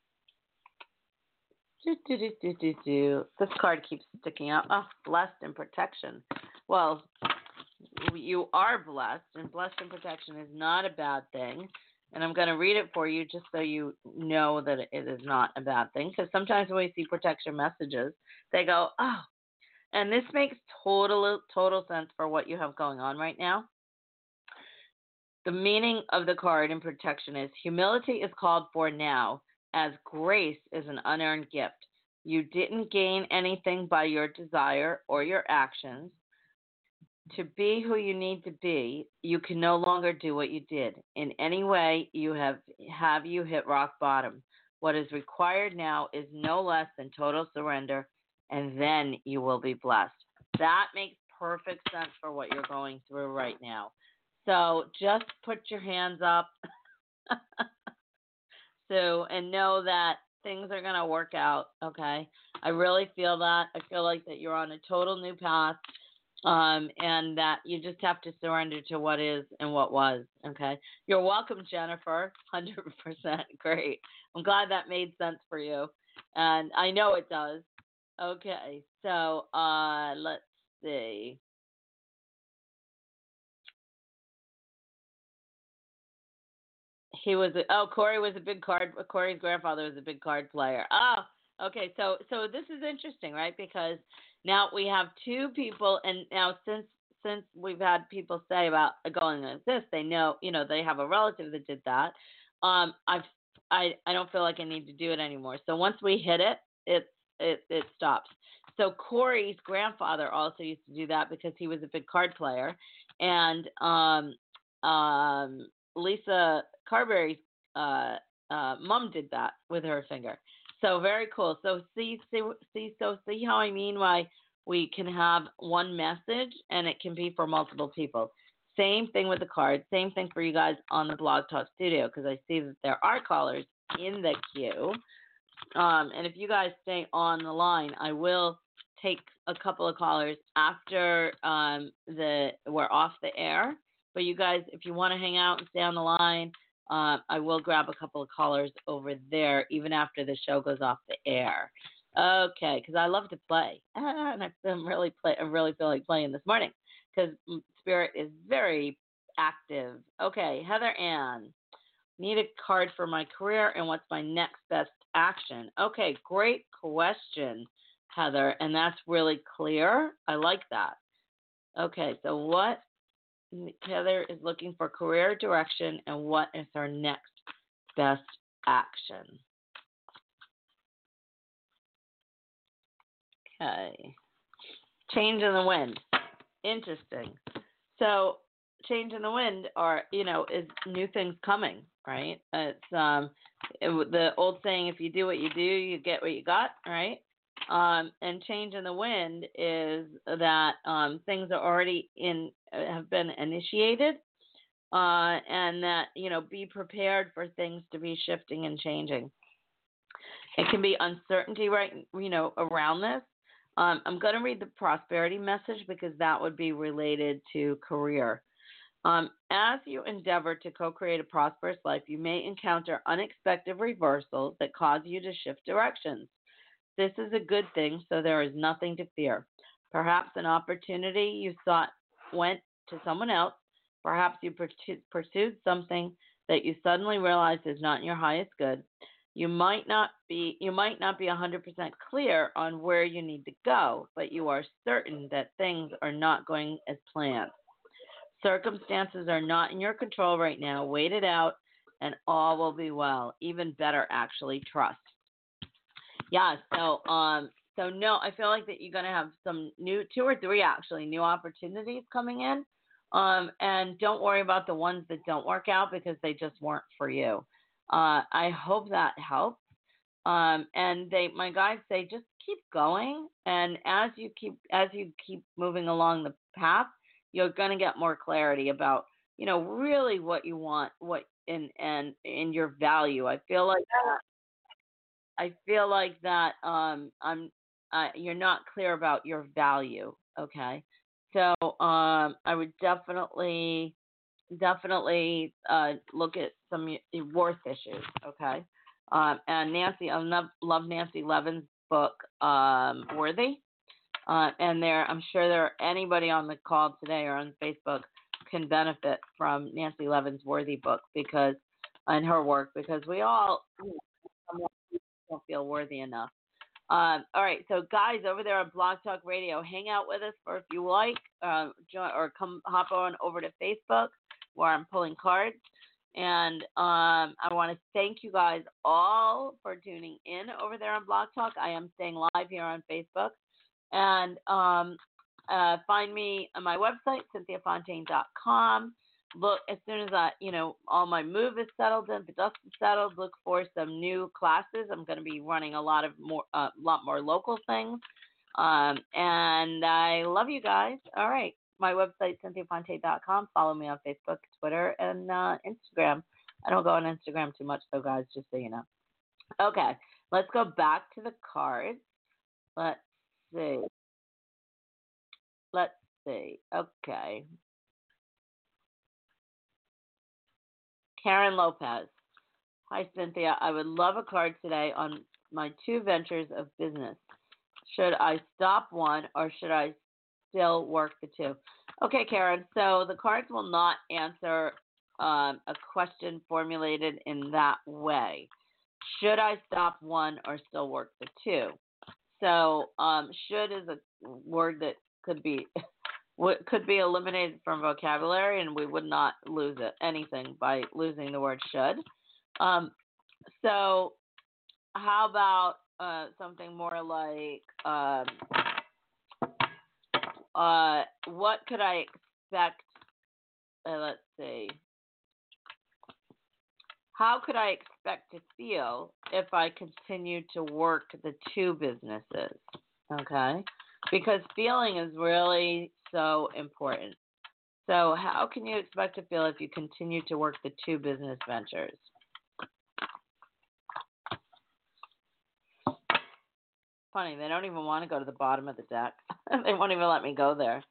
Do, do, do, do, do, do. This card keeps sticking out. Oh, blessed and protection. Well, you are blessed, and blessed and protection is not a bad thing. And I'm going to read it for you just so you know that it is not a bad thing. Because sometimes when we see protection messages, they go, oh, and this makes total, total sense for what you have going on right now. The meaning of the card in protection is humility is called for now, as grace is an unearned gift. You didn't gain anything by your desire or your actions. To be who you need to be, you can no longer do what you did. In any way, you have have you hit rock bottom. What is required now is no less than total surrender, and then you will be blessed. That makes perfect sense for what you're going through right now. So just put your hands up. So, and know that things are going to work out, okay? I really feel that. I feel like that you're on a total new path, um, and that you just have to surrender to what is and what was, okay? You're welcome, Jennifer. one hundred percent great. I'm glad that made sense for you, and I know it does. Okay, so uh, let's see. He was a, oh Corey was a big card. Corey's grandfather was a big card player. Oh, okay. So so this is interesting, right? Because now we have two people, and now since since we've had people say about going like this, they know you know they have a relative that did that. Um, I've I I don't feel like I need to do it anymore. So once we hit it, it it it stops. So Corey's grandfather also used to do that because he was a big card player, and um um Lisa Carberry's uh, uh, mom did that with her finger. So very cool. So see, see, see, so see how I mean why we can have one message and it can be for multiple people. Same thing with the card. Same thing for you guys on the Blog Talk Studio because I see that there are callers in the queue. Um, and if you guys stay on the line, I will take a couple of callers after um, the we're off the air. But you guys, if you want to hang out and stay on the line, uh, I will grab a couple of callers over there even after the show goes off the air. Okay, because I love to play, and I'm really play. I really feel like playing this morning because Spirit is very active. Okay, Heather Ann, need a card for my career, and what's my next best action? Okay, great question, Heather, and that's really clear. I like that. Okay, so what Heather is looking for career direction, and what is her next best action? Okay. Change in the wind. Interesting. So, change in the wind are, you know, is new things coming, right? It's um, it, the old saying, if you do what you do, you get what you got, right? Um, and change in the wind is that um, things are already in, have been initiated, uh, and that, you know, be prepared for things to be shifting and changing. It can be uncertainty, right, you know, around this. Um, I'm going to read the prosperity message because that would be related to career. Um, as you endeavor to co-create a prosperous life, you may encounter unexpected reversals that cause you to shift directions. This is a good thing, so there is nothing to fear. Perhaps an opportunity you sought went to someone else. Perhaps you pursued something that you suddenly realized is not in your highest good. You might not be you might not be one hundred percent clear on where you need to go, but you are certain that things are not going as planned. Circumstances are not in your control right now. Wait it out, and all will be well. Even better, actually, trust. Yeah, so um, so no, I feel like that you're gonna have some new two or three actually new opportunities coming in. Um, and don't worry about the ones that don't work out because they just weren't for you. Uh, I hope that helps. Um, and they, my guides say, just keep going. And as you keep, as you keep moving along the path, you're going to get more clarity about, you know, really what you want, what in and in your value. I feel like that. I feel like that. Um, I'm, uh, you're not clear about your value. Okay, so um, I would definitely definitely uh, look at some worth issues, okay? Um, and Nancy, I love, love Nancy Levin's book, um, Worthy. Uh, and there, I'm sure there are anybody on the call today or on Facebook can benefit from Nancy Levin's Worthy book because, and her work, because we all you know, don't feel worthy enough. Um, all right, so guys over there on Blog Talk Radio, hang out with us for if you like, uh, join, or come hop on over to Facebook where I'm pulling cards. And um, I want to thank you guys all for tuning in over there on Blog Talk. I am staying live here on Facebook. And um, uh, find me on my website, cynthia fontaine dot com. Look, as soon as I, you know, all my move is settled and the dust is settled, look for some new classes. I'm going to be running a lot of more, a uh, lot more local things. Um, and I love you guys. All right. My website, cynthia fontaine dot com. Follow me on Facebook, Twitter, and uh, Instagram. I don't go on Instagram too much, though, guys, just so you know. Okay. Let's go back to the cards. Let's see. Let's see. Okay. Karen Lopez. Hi, Cynthia. I would love a card today on my two ventures of business. Should I stop one or should I still work the two? Okay, Karen. So the cards will not answer um, a question formulated in that way. Should I stop one or still work the two? So um, should is a word that could be could be eliminated from vocabulary, and we would not lose it, anything by losing the word should. Um, so how about uh, something more like, um, uh, what could I expect? Uh, let's see. how could I expect to feel if I continue to work the two businesses? Okay? Because feeling is really so important. So, how can you expect to feel if you continue to work the two business ventures? Funny, they don't even want to go to the bottom of the deck. They won't even let me go there.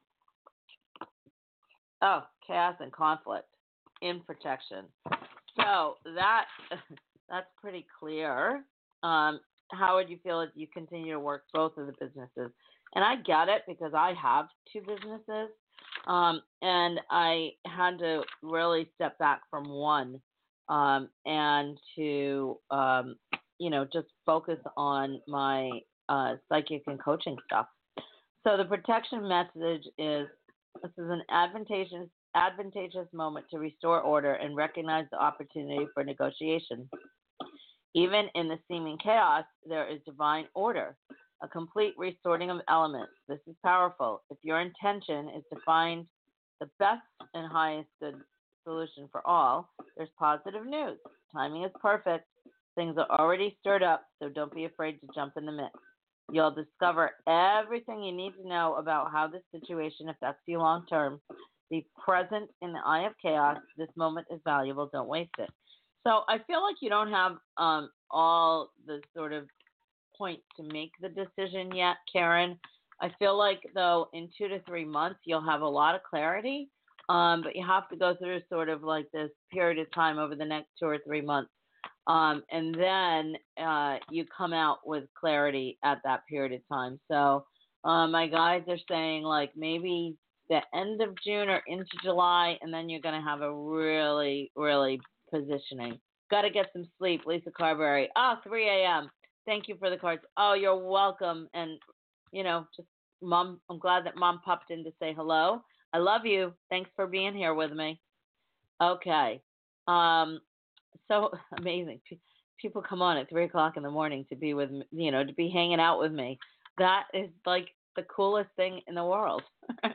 Oh, chaos and conflict in protection. So that that's pretty clear. Um, how would you feel if you continue to work both of the businesses? And I get it because I have two businesses, um, and I had to really step back from one um, and to um, you know just focus on my uh, psychic and coaching stuff. So the protection message is this is an advantageous advantageous moment to restore order and recognize the opportunity for negotiation. Even in the seeming chaos, there is divine order, a complete resorting of elements. This is powerful. If your intention is to find the best and highest good solution for all, there's positive news. Timing is perfect. Things are already stirred up, so don't be afraid to jump in the mix. You'll discover everything you need to know about how this situation affects you long term. Be present in the eye of chaos. This moment is valuable. Don't waste it. So I feel like you don't have um, all the sort of points to make the decision yet, Karen. I feel like, though, in two to three months, you'll have a lot of clarity, um, but you have to go through sort of like this period of time over the next two or three months. Um, and then uh, you come out with clarity at that period of time. So uh, my guides are saying like maybe the end of June or into July, and then you're going to have a really, really positioning. Got to get some sleep, Lisa Carberry. Oh, three a.m. Thank you for the cards. Oh, you're welcome. And, you know, just mom, I'm glad that mom popped in to say hello. I love you. Thanks for being here with me. Okay. Um, so amazing. P- people come on at three o'clock in the morning to be with me, you know, to be hanging out with me. That is like the coolest thing in the world.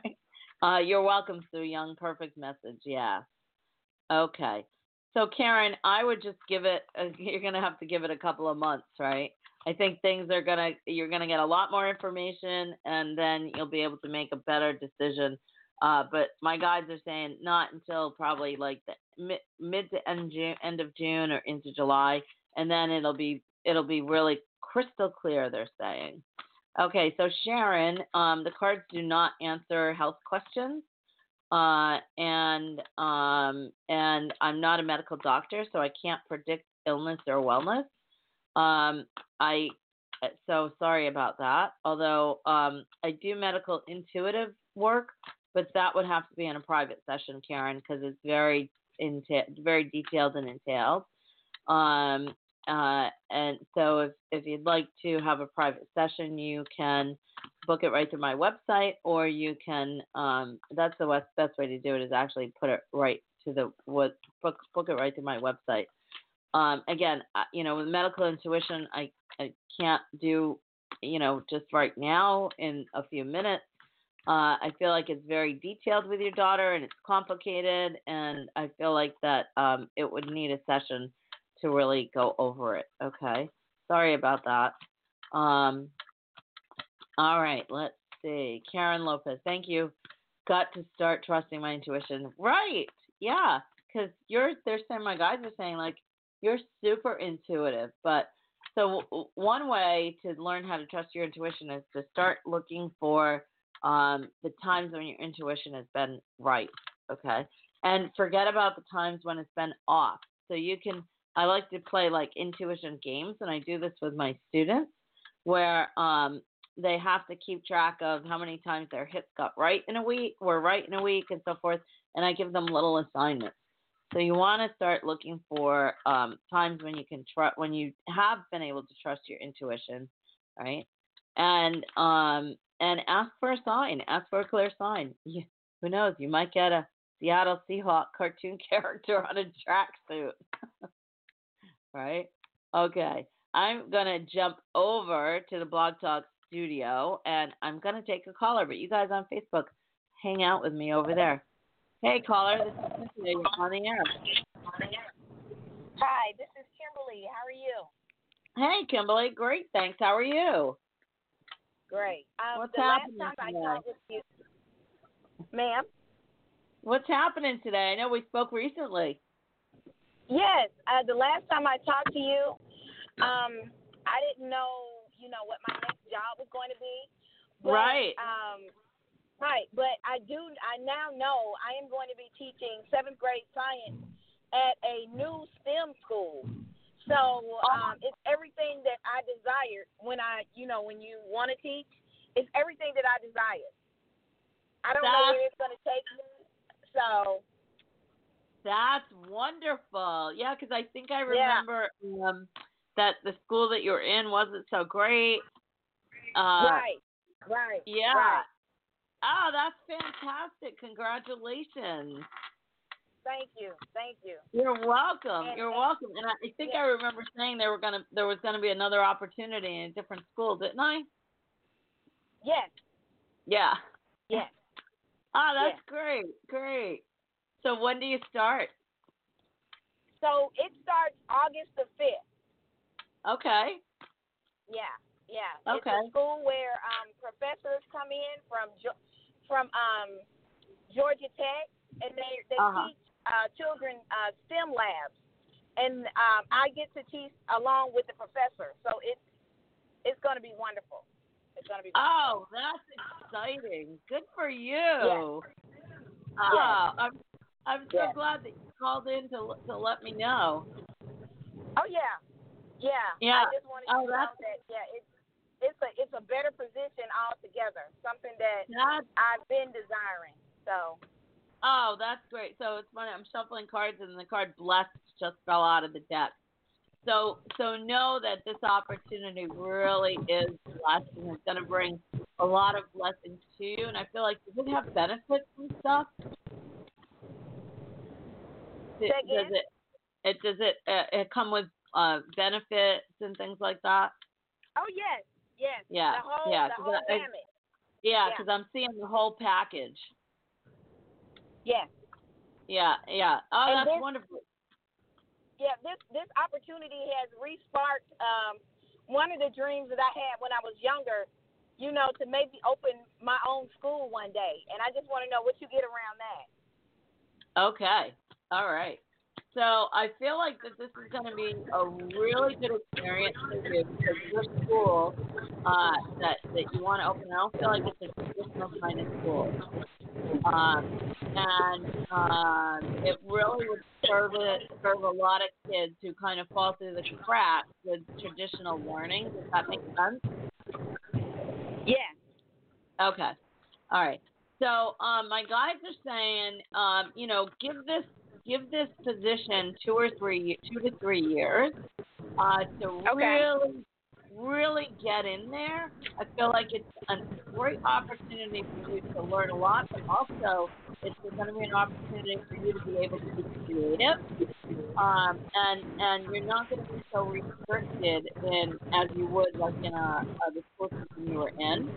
uh, you're welcome, Sue Young. Perfect message. Yeah. Okay. So Karen, I would just give it. Uh, you're gonna have to give it a couple of months, right? I think things are gonna. You're gonna get a lot more information, and then you'll be able to make a better decision. Uh, but my guides are saying not until probably like the mid, mid to end June, end of June or into July, and then it'll be it'll be really crystal clear. They're saying. Okay, so Sharon, um, the cards do not answer health questions. Uh, and um, and I'm not a medical doctor, so I can't predict illness or wellness. Um, I so sorry about that. Although um, I do medical intuitive work, but that would have to be in a private session, Karen, because it's very enta- very detailed and entailed. Um, uh, and so if if you'd like to have a private session, you can book it right through my website, or you can, um, that's the best, best way to do it is actually put it right to the, what, book, book it right through my website. Um, again, you know, with medical intuition, I, I can't do, you know, just right now in a few minutes. Uh, I feel like it's very detailed with your daughter and it's complicated, and I feel like that um, it would need a session to really go over it. Okay. Sorry about that. Um, All right, let's see. Karen Lopez, thank you. Got to start trusting my intuition. Right, yeah, because you're. They're saying my guys are saying like you're super intuitive. But so w- one way to learn how to trust your intuition is to start looking for um, the times when your intuition has been right. Okay, and forget about the times when it's been off. So you can. I like to play like intuition games, and I do this with my students, where um, they have to keep track of how many times their hits got right in a week, were right in a week, and so forth. And I give them little assignments. So you want to start looking for um, times when you can trust, when you have been able to trust your intuition, right? And um, and ask for a sign. Ask for a clear sign. You, who knows? You might get a Seattle Seahawk cartoon character on a tracksuit, right? Okay. I'm gonna jump over to the Blog Talk studio, and I'm going to take a caller, but you guys on Facebook, hang out with me over there. Hey, caller, this is Cynthia. You're on the air. Hi, this is Kimberly. How are you? Hey, Kimberly. Great, thanks. How are you? Great. Um, What's the last happening time I today? talked with you, ma'am. What's happening today? I know we spoke recently. Yes, uh, the last time I talked to you, um, I didn't know, you know, what my next job was going to be. But, Right. Um, right. But I do. I now know I am going to be teaching seventh grade science at a new STEM school. So um, it's everything that I desired when I, you know, when you want to teach. It's everything that I desire. I don't know That's where it's going to take me. So that's wonderful. Yeah, because I think I yeah, remember um, that the school that you were in wasn't so great. Uh, right, right, yeah. right. Oh, that's fantastic. Congratulations. Thank you, thank you. You're welcome. And, You're and welcome. And I, I think yeah, I remember saying there were gonna there was gonna be another opportunity in a different school, didn't I? yes, Yeah. yes, Oh, yes. that's great. Great. So when do you start? So it starts August the fifth. Okay. Yeah, yeah. It's Okay. a school where um, professors come in from Geo- from um, Georgia Tech, and they they Uh-huh. teach uh, children uh, STEM labs, and um, I get to teach along with the professor. So it's it's going to be wonderful. It's going to be wonderful. Oh, that's exciting. Good for Yes, you. yes, Oh, I'm I'm so yes. glad that you called in to to let me know. Oh yeah, yeah. Yeah. I just wanted Oh, you to know that's that yeah, it's it's a it's a better position altogether. Something that that's I've been desiring. So oh, that's great. So it's funny. I'm shuffling cards, and the card blessed just fell out of the deck. So so know that this opportunity really is blessed, and it's going to bring a lot of blessings to you. And I feel like does it have benefits and stuff? say Does again. it it does it uh, it come with uh, benefits and things like that? Oh yes, yes. Yeah, The whole yeah, the 'cause whole I, I, gamut. yeah, Yeah. because I'm seeing the whole package. Yes. Yeah, yeah. Oh, And that's this wonderful. yeah this this opportunity has resparked um one of the dreams that I had when I was younger. You know, to maybe open my own school one day, and I just want to know what you get around that. Okay, all right. So I feel like that this is going to be a really good experience for you because your school uh, that that you want to open, I don't feel like it's a traditional kind of school, um, and um, it really would serve it serve a lot of kids who kind of fall through the cracks with traditional learning. Does that make sense? Yeah. Okay. All right. So um, my guides are saying, um, you know, give this give this position two or three two to three years uh, to Okay. really really get in there. I feel like it's a great opportunity for you to learn a lot, but also it's going to be an opportunity for you to be able to be creative. Um, and and you're not going to be so restricted in as you would like in a, a the school system you were in.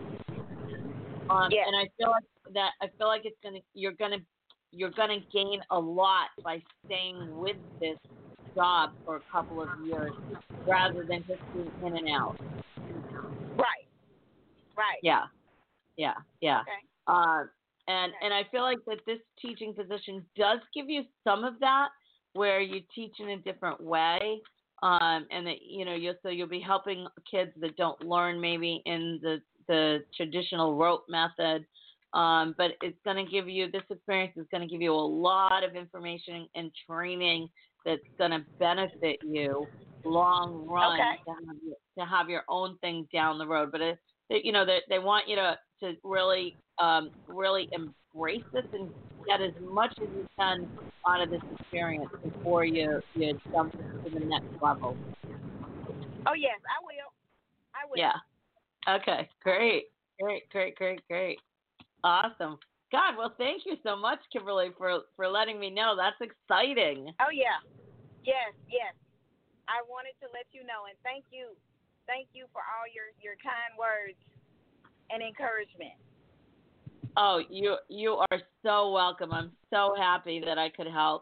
Um, Yes. and I feel like that I feel like it's gonna you're gonna you're gonna gain a lot by staying with this job for a couple of years rather than just being in and out. Right. Right. Yeah, yeah, yeah. Okay. Uh, and Okay. and I feel like that this teaching position does give you some of that, where you teach in a different way, um, and that you know you so you'll be helping kids that don't learn maybe in the the traditional rote method. Um, but it's going to give you this experience is going to give you a lot of information and training that's going to benefit you long run Okay. to have your, to have your own thing down the road. But it, it, you know they they want you to to really um, really embrace this and get as much as you can out of this experience before you you jump to the next level. Oh yes, I will. I will. Yeah. Okay. Great. Great. Great. Great. Great. Awesome. God, well, thank you so much, Kimberly, for for letting me know. That's exciting. Oh yeah. Yes. Yes. I wanted to let you know, and thank you, thank you for all your your kind words and encouragement. Oh, you you are so welcome. I'm so happy that I could help.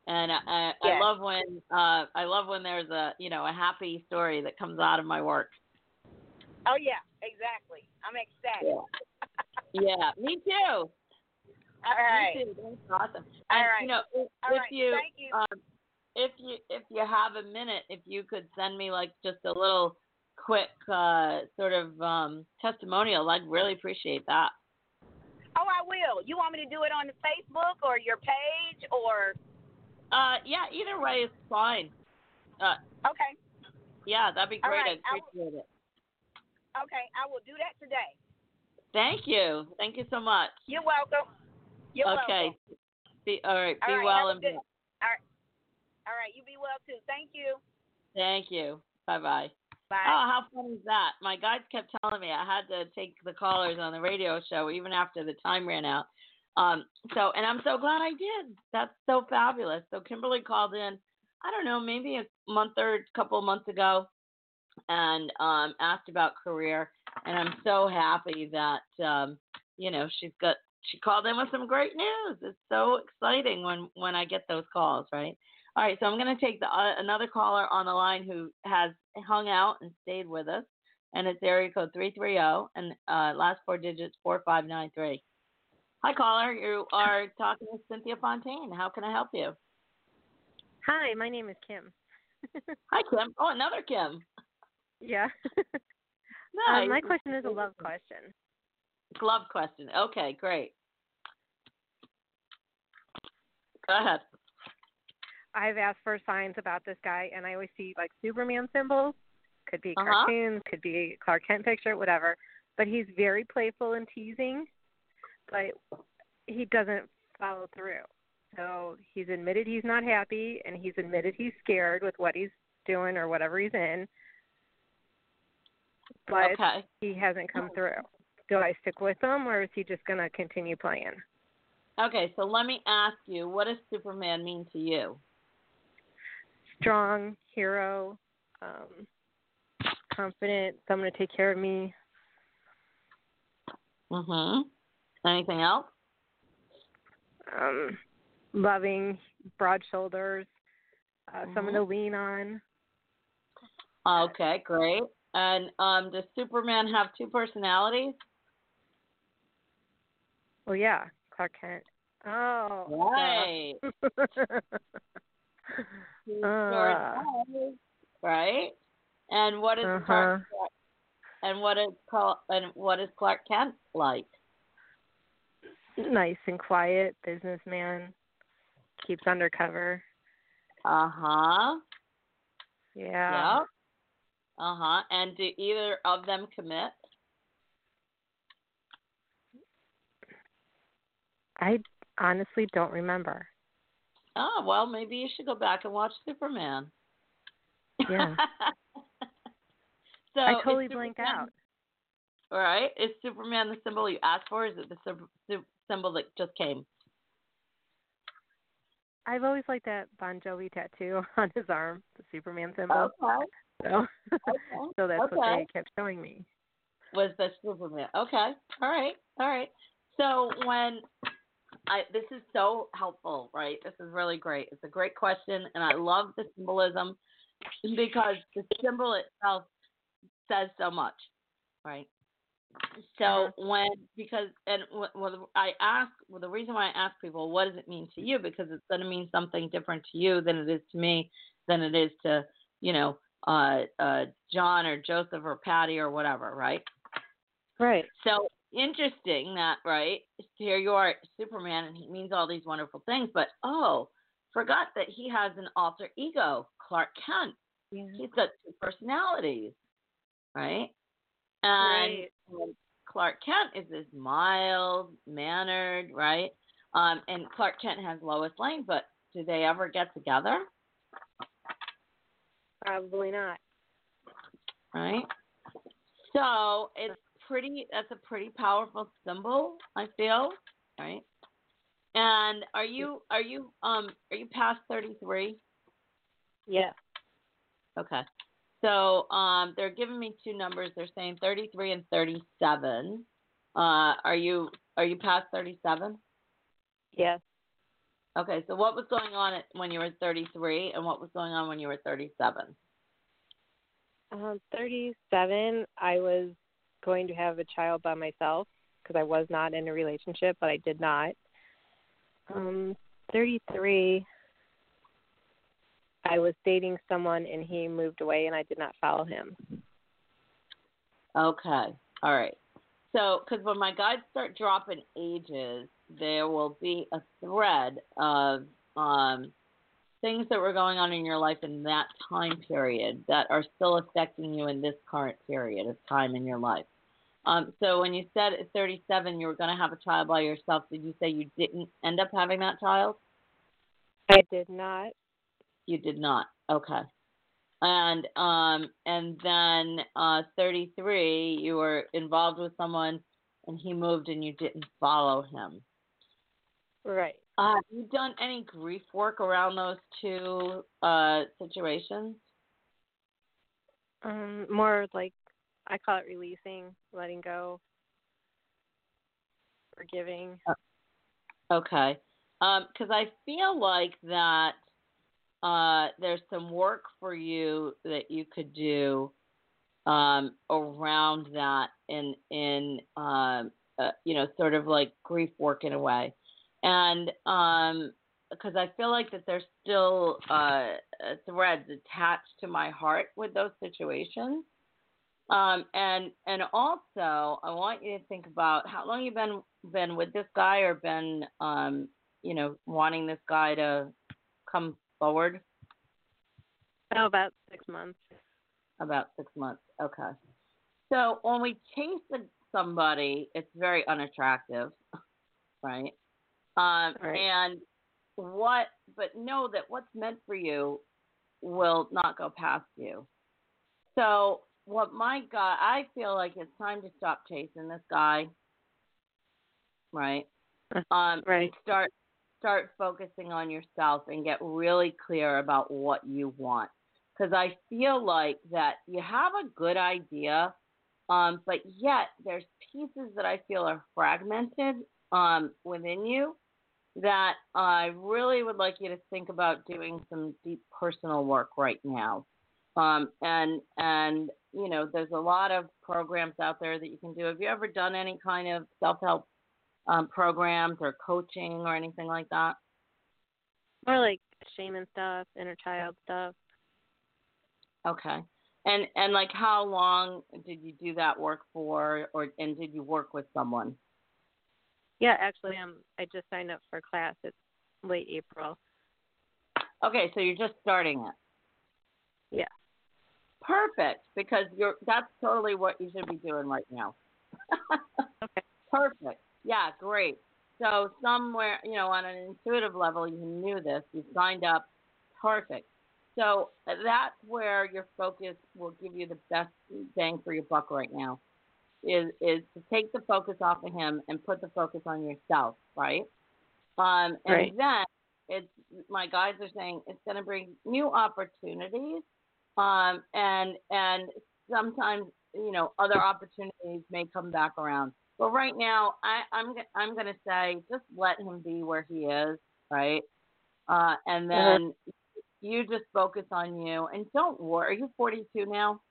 And I, I, Yes. I love when uh, I love when there's a you know a happy story that comes out of my work. Oh yeah, exactly. I'm ecstatic. Yeah, yeah me too. All right. Me too. That's awesome. All And right. you know, if, All if right. you, Thank you. um, if you if you have a minute, if you could send me like just a little quick uh, sort of um, testimonial, I'd really appreciate that. Oh, I will. You want me to do it on the Facebook or your page or? Uh, yeah, either way is fine. Uh, Okay. yeah, that'd be All great. right. I'd appreciate it. Okay, I will do that today. Thank you. Thank you so much. You're welcome. You're okay. welcome. Be, all right. All Be right, well have a and good, be. all right. All right. You be well too. Thank you. Thank you. Bye bye. Bye. Oh, how fun is that? My guides kept telling me I had to take the callers on the radio show even after the time ran out. Um, so, and I'm so glad I did. That's so fabulous. So Kimberly called in, I don't know, maybe a month or a couple of months ago, and um, asked about career. And I'm so happy that um, you know she's got she called in with some great news. It's so exciting when when I get those calls, right? All right, so I'm going to take the uh, another caller on the line who has hung out and stayed with us, and it's area code three three zero and uh, last four digits four five nine three. Hi, caller. You are talking with Cynthia Fontaine. How can I help you? Hi, my name is Kim. Hi, Kim. Oh, another Kim. Yeah. Nice. um, my question is a love question. Love question. Okay, great. Go ahead. I've asked for signs about this guy, and I always see like Superman symbols. Could be Uh-huh. cartoons, could be a Clark Kent picture, whatever. But he's very playful and teasing, but he doesn't follow through. So he's admitted he's not happy, and he's admitted he's scared with what he's doing or whatever he's in. But okay. he hasn't come through. Do I stick with him, or is he just going to continue playing? Okay, so let me ask you, what does Superman mean to you? Strong, hero, um, confident, someone to take care of me. Mm-hmm. Anything else? Um, loving, broad shoulders, uh, Mm-hmm. someone to lean on. Okay, great. And um, does Superman have two personalities? Well, yeah, Clark Kent. Oh, Right. uh, right. And what is uh-huh. Clark? And what is and what is Clark Kent like? Nice and quiet, businessman, keeps undercover. Uh huh. Yeah. Yep. Uh huh. And do either of them commit? I honestly don't remember. Oh, well, maybe you should go back and watch Superman. Yeah. so I totally Superman, blank out. All right. Is Superman the symbol you asked for, or is it the sy- symbol that just came? I've always liked that Bon Jovi tattoo on his arm, the Superman symbol. Okay. So, Okay. so that's okay. what they kept showing me. Was the Superman? Okay. All right. All right. So when I this is so helpful, right? This is really great. It's a great question, and I love the symbolism because the symbol itself says so much, right? So Uh-huh. when because and well, I ask well, the reason why I ask people what does it mean to you, because it's going to mean something different to you than it is to me, than it is to you know uh, uh, John or Joseph or Patty or whatever, right? Right. So interesting that, right? Here you are, Superman, and he means all these wonderful things, but oh, forgot that he has an alter ego, Clark Kent. Yeah. He's got two personalities, right? And Right. Clark Kent is this mild mannered, right? Um, and Clark Kent has Lois Lane, but do they ever get together? Probably not. Right? So it's pretty, that's a pretty powerful symbol, I feel, right? And are you, are you, um, are you past thirty-three? Yeah. Okay. So um, they're giving me two numbers. They're saying thirty-three and thirty-seven. Uh, are you are you past thirty-seven? Yes. Okay, so what was going on at, when you were thirty-three, and what was going on when you were thirty-seven? Um, thirty-seven, I was going to have a child by myself because I was not in a relationship, but I did not. Um, thirty-three, I was dating someone and he moved away and I did not follow him. Okay, all right. So, because when my guides start dropping ages, there will be a thread of um, things that were going on in your life in that time period that are still affecting you in this current period of time in your life. Um, so when you said at thirty-seven you were going to have a child by yourself, did you say you didn't end up having that child? I did not. You did not. Okay. And um, and then uh, thirty-three, you were involved with someone, and he moved, and you didn't follow him. Right. Uh, have you done any grief work around those two uh, situations? Um, more like, I call it releasing, letting go, forgiving. Okay. Because um, I feel like that uh, there's some work for you that you could do um, around that in, in um, uh, you know, sort of like grief work in a way. And um, because I feel like that there's still uh, threads attached to my heart with those situations. Um, and and also, I want you to think about how long you've been been with this guy, or been, um, you know, wanting this guy to come forward. Oh, about six months. About six months. Okay. So when we chase somebody, it's very unattractive, right? Um, Right. And what, but know that what's meant for you will not go past you. So what my God, I feel like it's time to stop chasing this guy, right? Um, Right. and start start focusing on yourself and get really clear about what you want. Because I feel like that you have a good idea, um, but yet there's pieces that I feel are fragmented um, within you that I really would like you to think about doing some deep personal work right now. Um, and and you know, there's a lot of programs out there that you can do. Have you ever done any kind of self-help um, programs or coaching or anything like that? More like shaman stuff, inner child stuff. Okay. And and like how long did you do that work for, or and did you work with someone? Yeah, actually, um, I just signed up for class. It's late April. Okay, so you're just starting it. Yeah. Perfect, because you're that's totally what you should be doing right now. Okay. Perfect. Yeah, great. So somewhere, you know, on an intuitive level, you knew this. You signed up. Perfect. So that's where your focus will give you the best bang for your buck right now. Is is to take the focus off of him and put the focus on yourself, right? Um, and Right. then it's my guides are saying it's going to bring new opportunities, um, and and sometimes you know other opportunities may come back around. But right now, I, I'm I'm going to say just let him be where he is, right? Uh, and Uh-huh. then you just focus on you, and don't worry. Are you forty-two now?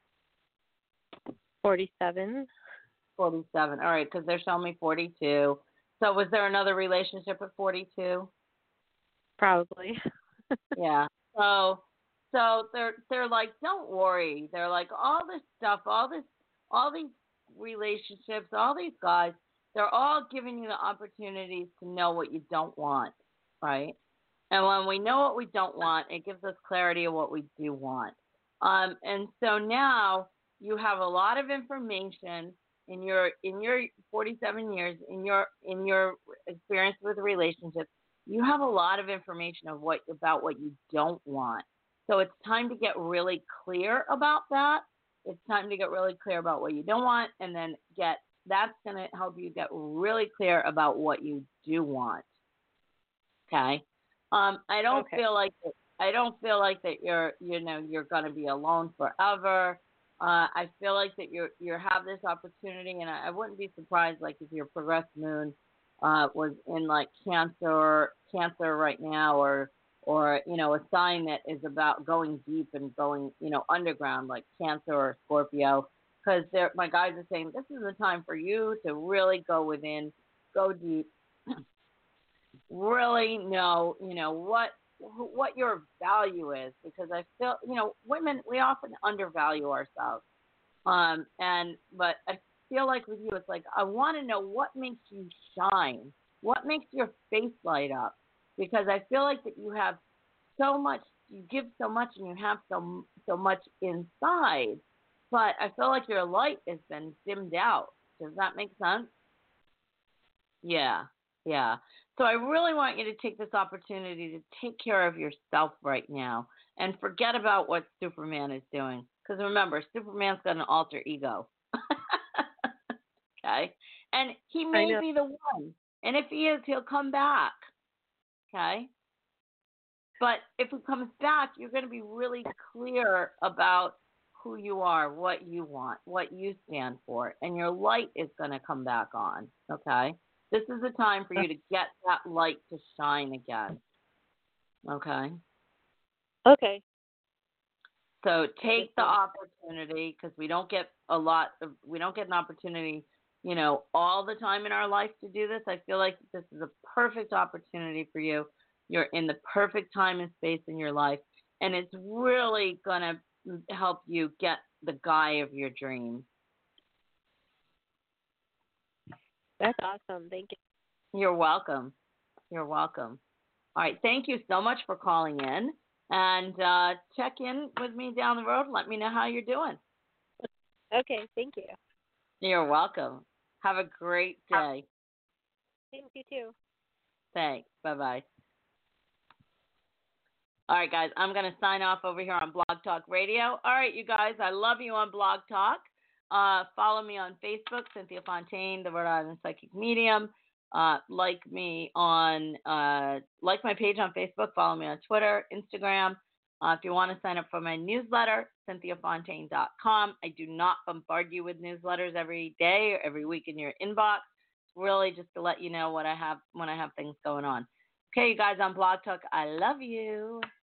forty-seven. forty-seven. All right, because they're showing me forty-two. So was there another relationship at forty-two? Probably. Yeah. So so they're they're like, don't worry. They're like all this stuff, all this all these relationships, all these guys, they're all giving you the opportunities to know what you don't want, right? And when we know what we don't want, it gives us clarity of what we do want. Um, and so now you have a lot of information in your in your forty-seven years in your in your experience with relationships. You have a lot of information of what about what you don't want. So it's time to get really clear about that. It's time to get really clear about what you don't want, and then get that's going to help you get really clear about what you do want. Okay. Um, I don't Okay. feel like I don't feel like that you're you know you're going to be alone forever. Uh, I feel like that you you have this opportunity, and I, I wouldn't be surprised like if your progressed moon uh, was in like Cancer Cancer right now, or or you know, a sign that is about going deep and going, you know, underground, like Cancer or Scorpio, because my guys are saying this is the time for you to really go within, go deep, really know, you know, what what your value is, because I feel, you know, women, we often undervalue ourselves. Um, and, but I feel like with you, it's like, I want to know what makes you shine, what makes your face light up, because I feel like that you have so much, you give so much and you have so, so much inside, but I feel like your light has been dimmed out. Does that make sense? Yeah. Yeah. So I really want you to take this opportunity to take care of yourself right now and forget about what Superman is doing. Because remember, Superman's got an alter ego. Okay? And he may be the one. And if he is, he'll come back. Okay? But if he comes back, you're going to be really clear about who you are, what you want, what you stand for. And your light is going to come back on. Okay? This is the time for you to get that light to shine again. Okay? Okay. So take the opportunity, because we don't get a lot of, we don't get an opportunity, you know, all the time in our life to do this. I feel like this is a perfect opportunity for you. You're in the perfect time and space in your life, and it's really going to help you get the guy of your dreams. That's awesome. Thank you. You're welcome. You're welcome. All right. Thank you so much for calling in. And uh, check in with me down the road. Let me know how you're doing. Okay. Thank you. You're welcome. Have a great day. Thank you, too. Thanks. Bye-bye. All right, guys. I'm going to sign off over here on Blog Talk Radio. All right, you guys. I love you on Blog Talk. Uh, follow me on Facebook, Cynthia Fontaine, the Rhode Island Psychic Medium. Uh, like me on, uh, like my page on Facebook. Follow me on Twitter, Instagram. Uh, if you want to sign up for my newsletter, cynthia fontaine dot com. I do not bombard you with newsletters every day or every week in your inbox. Really just to let you know what I have when I have things going on. Okay, you guys on Blog Talk, I love you.